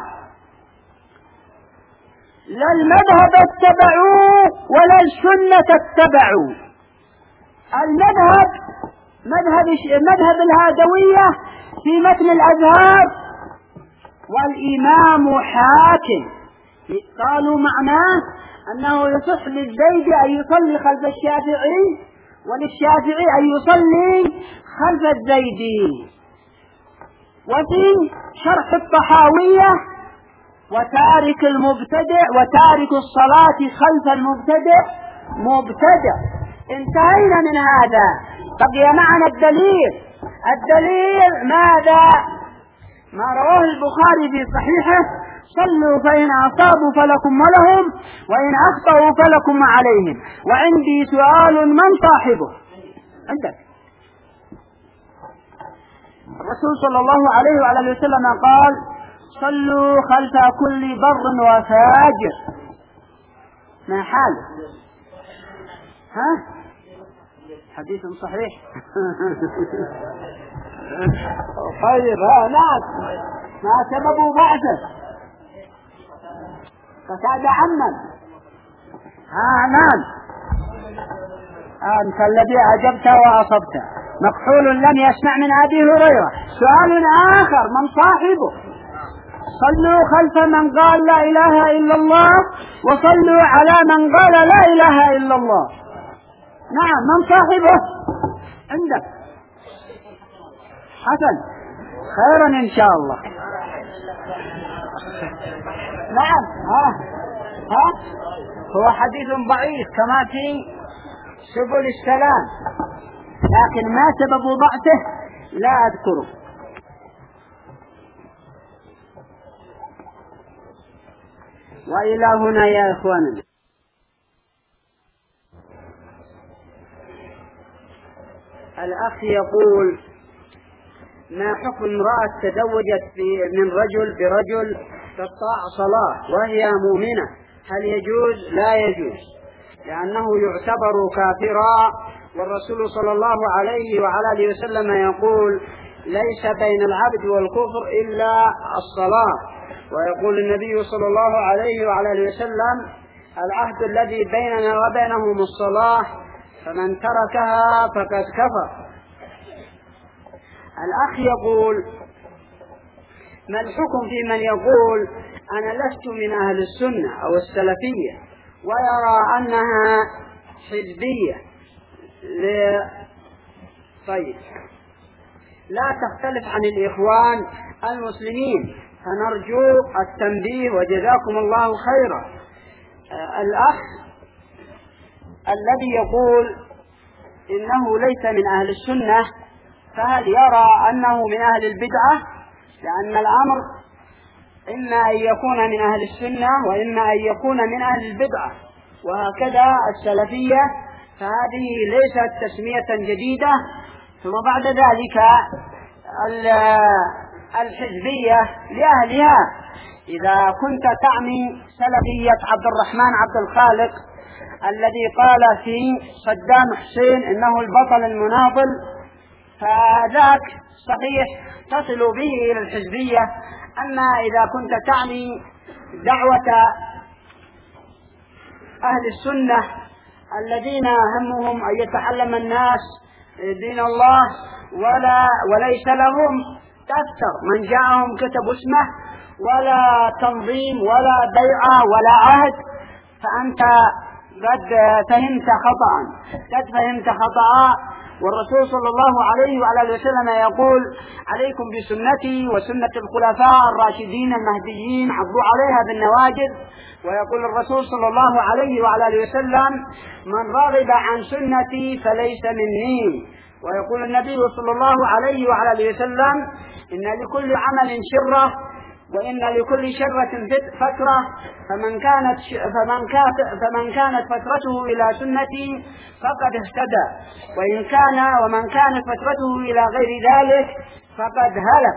لا المذهب اتبعوا ولا السنة اتبعوا. المذهب مذهب الهادوية في متن الأزهار، والإمام حاكم. قالوا معناه أنه يصح للزيد أن يصلي خلف الشافعي، وللشافعي أن يصلي خلف الزيدي. وفي شرح الطحاوية: وتارك الصلاة خلف المبتدع مبتدع. انتهينا من هذا، بقي معنا الدليل ماذا؟ ما رواه البخاري في صحيحه: صلوا فإن أصابوا فلكم ولهم، وإن أخطأوا فلكم عليهم، وعندي سؤال: من صاحبه؟ عندك. الرسول صلى الله عليه وآله وسلم قال: صلوا خلف كل بر وفاجر. ما حاله؟ حديث صحيح. خير. نعم. ما سبب بعثه؟ فساد عمن. نعم. أنت الذي أجبت وأصبت. مكحول لم يسمع من أبي هريرة. سؤال آخر: من صاحبه؟ صلوا خلف من قال لا إله إلا الله، وصلوا على من قال لا إله إلا الله. نعم. من صاحبه؟ عندك. حسن، خيرا إن شاء الله. نعم. هو حديث ضعيف كما في سبل السلام، لكن ما سبب ضعفه لا أذكره. وإلى هنا يا إخواننا الأخ يقول: ما حكم امرأة تزوجت من رجل برجل تطاع صلاة وهي مؤمنة؟ هل يجوز؟ لا يجوز، لأنه يعتبر كافرا، والرسول صلى الله عليه وعلى آله وسلم يقول: ليس بين العبد والكفر إلا الصلاة. ويقول النبي صلى الله عليه وعلى آله وسلم: العهد الذي بيننا وبينهم الصلاة، فمن تركها فقد كفر. الأخ يقول: ما الحكم في من يقول أنا لست من أهل السنة أو السلفية، ويرى أنها حزبية طيب، لا تختلف عن الإخوان المسلمين، فنرجو التنبيه وجزاكم الله خيرا. الأخ الذي يقول إنه ليس من أهل السنة، فهل يرى أنه من أهل البدعة؟ لأن الأمر إما أن يكون من أهل السنة وإما أن يكون من أهل البدعة، وهكذا السلفية، فهذه ليست تسمية جديدة. ثم بعد ذلك الحزبية لأهلها. إذا كنت تعني سلفية عبد الرحمن عبد الخالق الذي قال في صدام حسين إنه البطل المناضل، فذاك صحيح تصل به إلى الحزبية. أما إذا كنت تعني دعوة أهل السنة الذين همهم أن يتعلم الناس دين الله وليس لهم دفتر، من جاءهم كتب اسمه ولا تنظيم ولا بيعة ولا عهد فأنت قد فهمت خطأ. والرسول صلى الله عليه وعلى وسلم يقول: عليكم بسنتي وسنة الخلفاء الراشدين المهديين، عضوا عليها بالنواجذ. ويقول الرسول صلى الله عليه وعلى وسلم: من رغب عن سنتي فليس مني. ويقول النبي صلى الله عليه وعلى وسلم: إن لكل عمل شرة وإن لكل شرة فترة، فمن كانت فترته إلى سنتي فقد اهتدى، ومن كانت فترته إلى غير ذلك فقد هلك.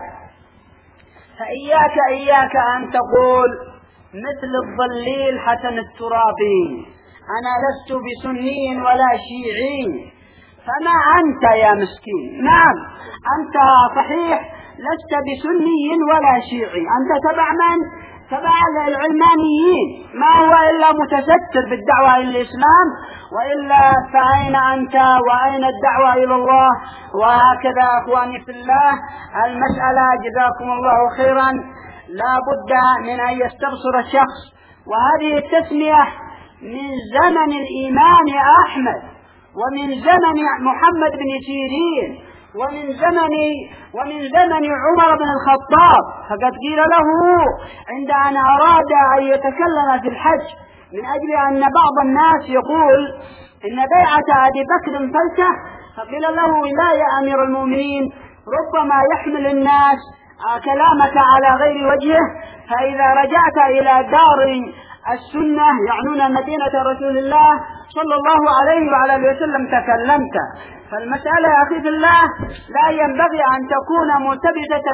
فإياك أن تقول مثل الضليل حسن الترابي: أنا لست بسني ولا شيعي. فما أنت يا مسكين؟ نعم أنت صحيح لست بسني ولا شيعي، أنت تبع من؟ تبع العلمانيين، ما هو إلا متستر بالدعوة إلى الإسلام، وإلا فأين أنت وأين الدعوة إلى الله؟ وهكذا أخواني في الله، المسألة جزاكم الله خيرا لا بد من أن يستبصر الشخص. وهذه التسمية من زمن الإمام أحمد، ومن زمن محمد بن سيرين، ومن زمن عمر بن الخطاب. فقد قيل له عند أن أراد أن يتكلم في الحج من أجل أن بعض الناس يقول إن بيعة أبي بكر فلسة، فقيل له: لا يا أمير المؤمنين، ربما يحمل الناس كلامك على غير وجهه، فإذا رجعت إلى دار السنة يعنون مدينة رسول الله صلى الله عليه وعلى وسلم تكلمت. فالمسألة يا أخي في الله لا ينبغي أن تكون ملتبسة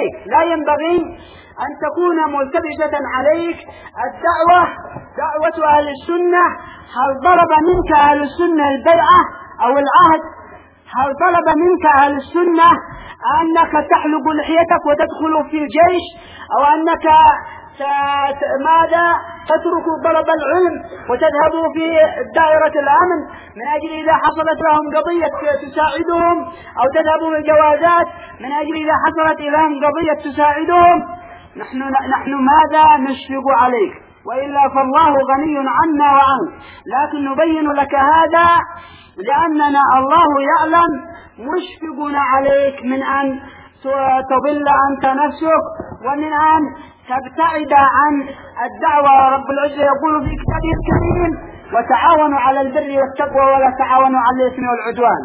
عليك الدعوة، دعوة أهل السنة. هل طلب منك أهل السنة البيعة أو العهد؟ هل طلب منك أهل السنة أنك تحلق لحيتك وتدخل في الجيش، أو أنك تترك طلب العلم وتذهبوا في دائرة الأمن من أجل إذا حصلت لهم قضية تساعدهم، أو تذهبوا بالجوازات من أجل إذا حصلت لهم قضية تساعدهم؟ نحن ماذا نشفق عليك؟ وإلا فالله غني عنا وعنك، لكن نبين لك هذا لأننا الله يعلم مشفقنا عليك من أن تضل أنت نفسك ومن أن تبتعد عن الدعوة. رب العزة يقول في كتابه الكريم: وتعاونوا على البر والتقوى ولا تعاونوا على الإثم والعدوان.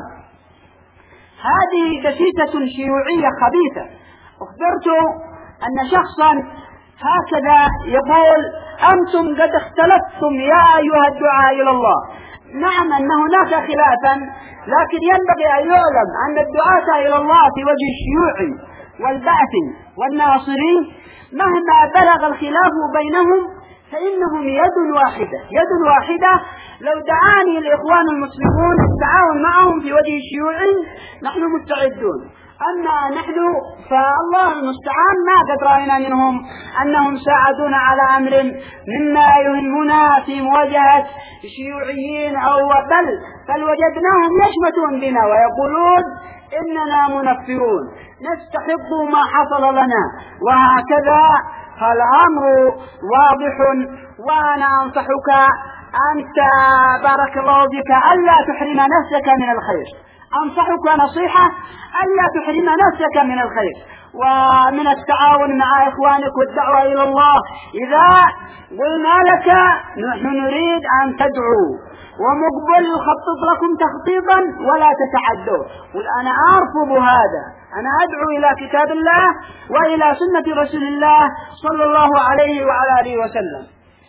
هذه دسيسة شيوعية خبيثة. أخبرت أن شخصا هكذا يقول: أنتم قد اختلفتم يا أيها الدعاء إلى الله. نعم أن هناك خلافا، لكن ينبغي أن يعلم أن الدعاة إلى الله في وجه الشيوعي والبعث والناصري مهما بلغ الخلاف بينهم فإنهم يد واحدة. لو دعاني الإخوان المسلمون التعاون معهم في وجه الشيوعي نحن مستعدون، أما نحن فالله المستعان ما قد رأينا منهم أنهم ساعدونا على أمر مما يهمنا في مواجهة الشيوعيين، أو بل وجدناهم يشمتون بنا ويقولون إننا منفرون نستحق ما حصل لنا. وهكذا فالأمر واضح. وأنا أنصحك أنت بارك الله بك ألا تحرم نفسك من الخير، أنصحك نصيحة ألا تحرم نفسك من الخير ومن التعاون مع إخوانك والدعوة إلى الله. إذا قلنا لك نحن نريد أن تدعو ومقبل يخطط لكم تخطيطا ولا تتعدوا، قل أنا أرفض هذا، أنا أدعو إلى كتاب الله وإلى سنة رسول الله صلى الله عليه وعلى آله وسلم.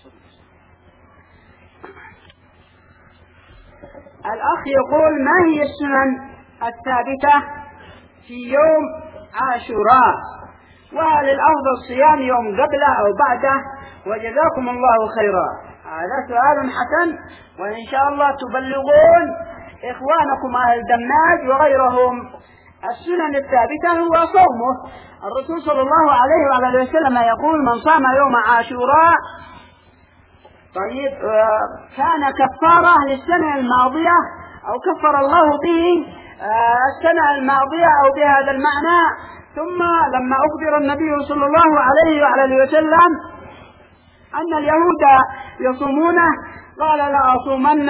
الأخ يقول: ما هي السنن الثابتة في يوم عاشوراء؟ وهل الأفضل صيام يوم قبله أو بعده؟ وجزاكم الله خيرا. هذا سؤال حسن، وإن شاء الله تبلغون إخوانكم أهل دماج وغيرهم. السنن الثابتة هو صومه. الرسول صلى الله عليه وعلى وسلم يقول: من صام يوم عاشوراء طيب كان كفارة للسنة الماضية، أو كفر الله به السنة الماضية، أو بهذا المعنى ثم لما أخبر النبي صلى الله عليه وعلى وسلم أن اليهود يصومونه قال لا أصومن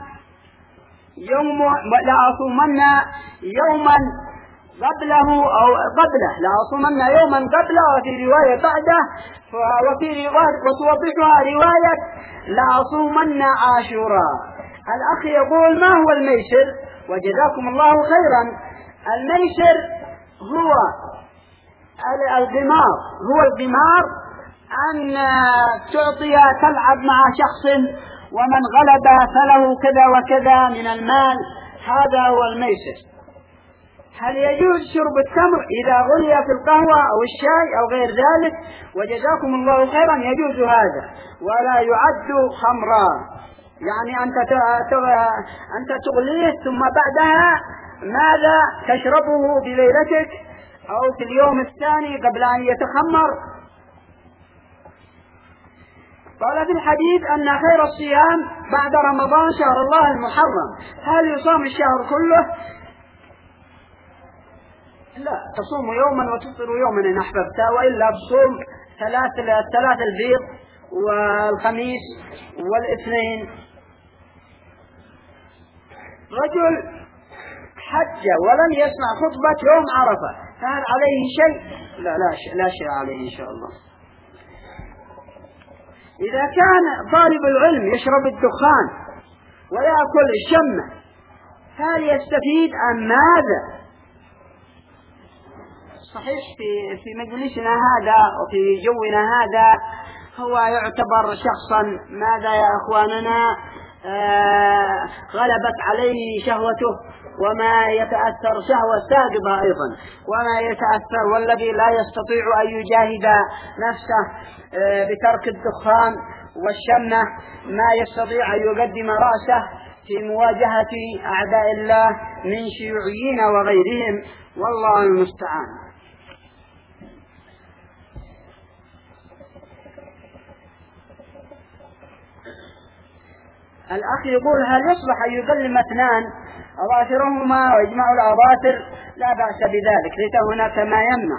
يوما قبله أو قبله، لا أصومن يوما قبله، وفي رواية بعده، وفي رواية وتوضحها رواية لا أصومن عاشوراء. الأخ يقول ما هو الميسر؟ وجزاكم الله خيرا. الميسر هو القمار، أن تعطي تلعب مع شخص ومن غلب فله كذا وكذا من المال، هذا هو الميسر. هل يجوز شرب التمر إذا غلي في القهوة أو الشاي أو غير ذلك؟ وجزاكم الله خيرا، يجوز هذا ولا يعد خمرا. يعني أنت تغليه ثم بعدها ماذا تشربه بليلتك أو في اليوم الثاني قبل أن يتخمر. قال في الحديث أن خير الصيام بعد رمضان شهر الله المحرم. هل يصام الشهر كله؟ لا، تصوم يوما وتفطر يوما إن أحببت، وإلا بصوم ثلاث البيض والخميس والاثنين. رجل حج ولم يسمع خطبة يوم عرفة، فهل عليه شيء؟ لا شيء عليه إن شاء الله. إذا كان طالب العلم يشرب الدخان ويأكل الشمة هل يستفيد أم ماذا؟ صحيح في مجلسنا هذا وفي جونا هذا هو يعتبر شخصا ماذا يا أخواننا غلبت عليه شهوته، وما يتأثر شهوة ساقبة أيضا، وما يتأثر، والذي لا يستطيع أن يجاهد نفسه بترك الدخان والشمة ما يستطيع أن يقدم رأسه في مواجهة أعداء الله من شيوعيين وغيرهم، والله المستعان. الأخ يقول هل يصلح أن يكلم اثنان أظافرهما ويجمع الأظافر؟ لا بأس بذلك، ليس هناك ما يمنع.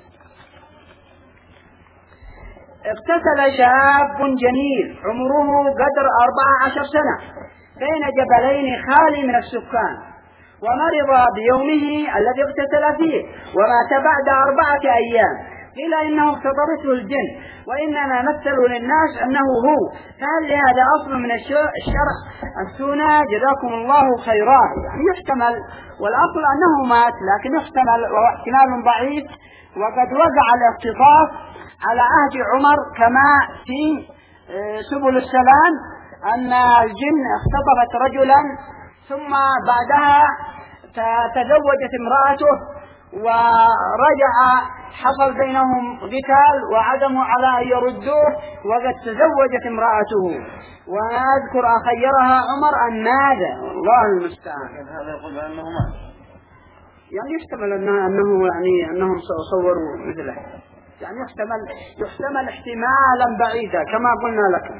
اغتسل شاب جميل عمره قدر 14 سنة بين جبلين خالي من السكان، ومرض بيومه الذي اغتسل فيه ومات بعد 4 أيام. قيل إنه اختطفته الجن، وإننا نمثل للناس أنه هو، فهل لهذا أصل من الشرع؟ أفتونا جزاكم الله خيرات. يعني يحتمل، والأصل أنه مات، لكن يحتمل وهو احتمال ضعيف. وقد وقع الاختطاف على عهد عمر كما في سبل السلام أن الجن اختطفت رجلا ثم بعدها تزوجت امرأته ورجع، حصل بينهم قتال وعزموا على أن يردوه، وقد تزوجت امرأته، وأذكر أخيرها عمر أن ماذا، الله المستعان. هذا يقول أنه مات، يعني يحتمل أنهم صوروا مثله، يعني يحتمل احتمالا بعيدا كما قلنا لكم.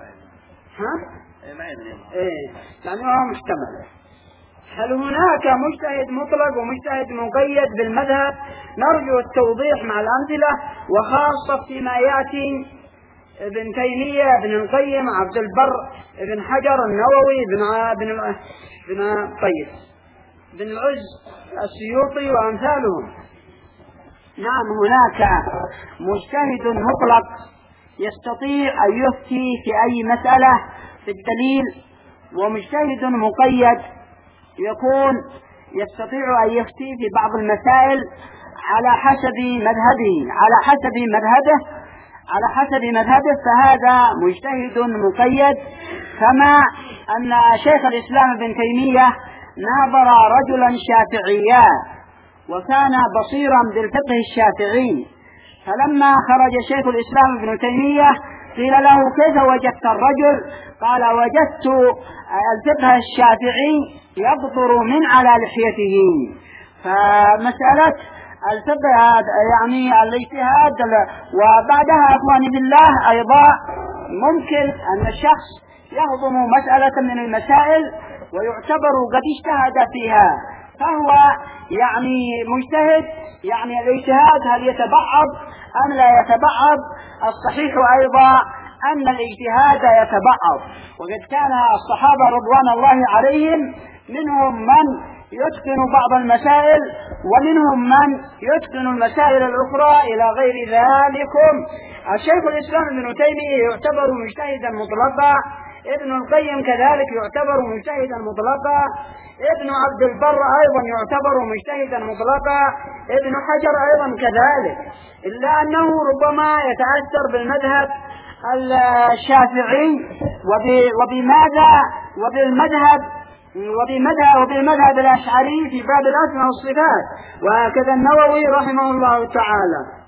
يعني هو محتمل. هل هناك مجتهد مطلق ومجتهد مقيد بالمذهب؟ نرجو التوضيح مع الأمثلة، وخاصة فيما يأتي ابن تيمية، ابن القيم، عبد البر، ابن حجر، النووي، بن العز، السيوطي وأمثالهم. نعم، هناك مجتهد مطلق يستطيع أن يفتي في أي مسألة في الدليل، ومجتهد مقيد يكون يستطيع أن يفتي في بعض المسائل على حسب مذهبه، فهذا مجتهد مقيد. كما أن شيخ الإسلام ابن تيمية ناظر رجلا شافعيا وكان بصيرا بالفقه الشافعي، فلما خرج شيخ الإسلام ابن تيمية قيل له كيف وجدت الرجل؟ قال وجدت الفقه الشافعي يقطر من على لحيته. فمسألة الفقه يعني الاجتهاد. وبعدها أخواني بالله أيضا ممكن أن الشخص يهضم مسألة من المسائل ويعتبر قد اجتهد فيها، فهو يعني مجتهد، يعني الاجتهاد هل يتبعض أم لا يتبعض؟ الصحيح أيضا أن الاجتهاد يتبعض، وقد كان الصحابة رضوان الله عليهم منهم من يتقن بعض المسائل ومنهم من يتقن المسائل الأخرى إلى غير ذلك. الشيخ الإسلام ابن تيمية يعتبر مجتهدا مطلقا، ابن القيم كذلك يعتبر مجتهدا مطلقا، ابن عبد البر أيضا يعتبر مجتهدا مطلقا، ابن حجر أيضا كذلك، إلا أنه ربما يتأثر بالمذهب الشافعي وبالمذهب الأشعري في باب الأسماء والصفات، وهكذا النووي رحمه الله تعالى.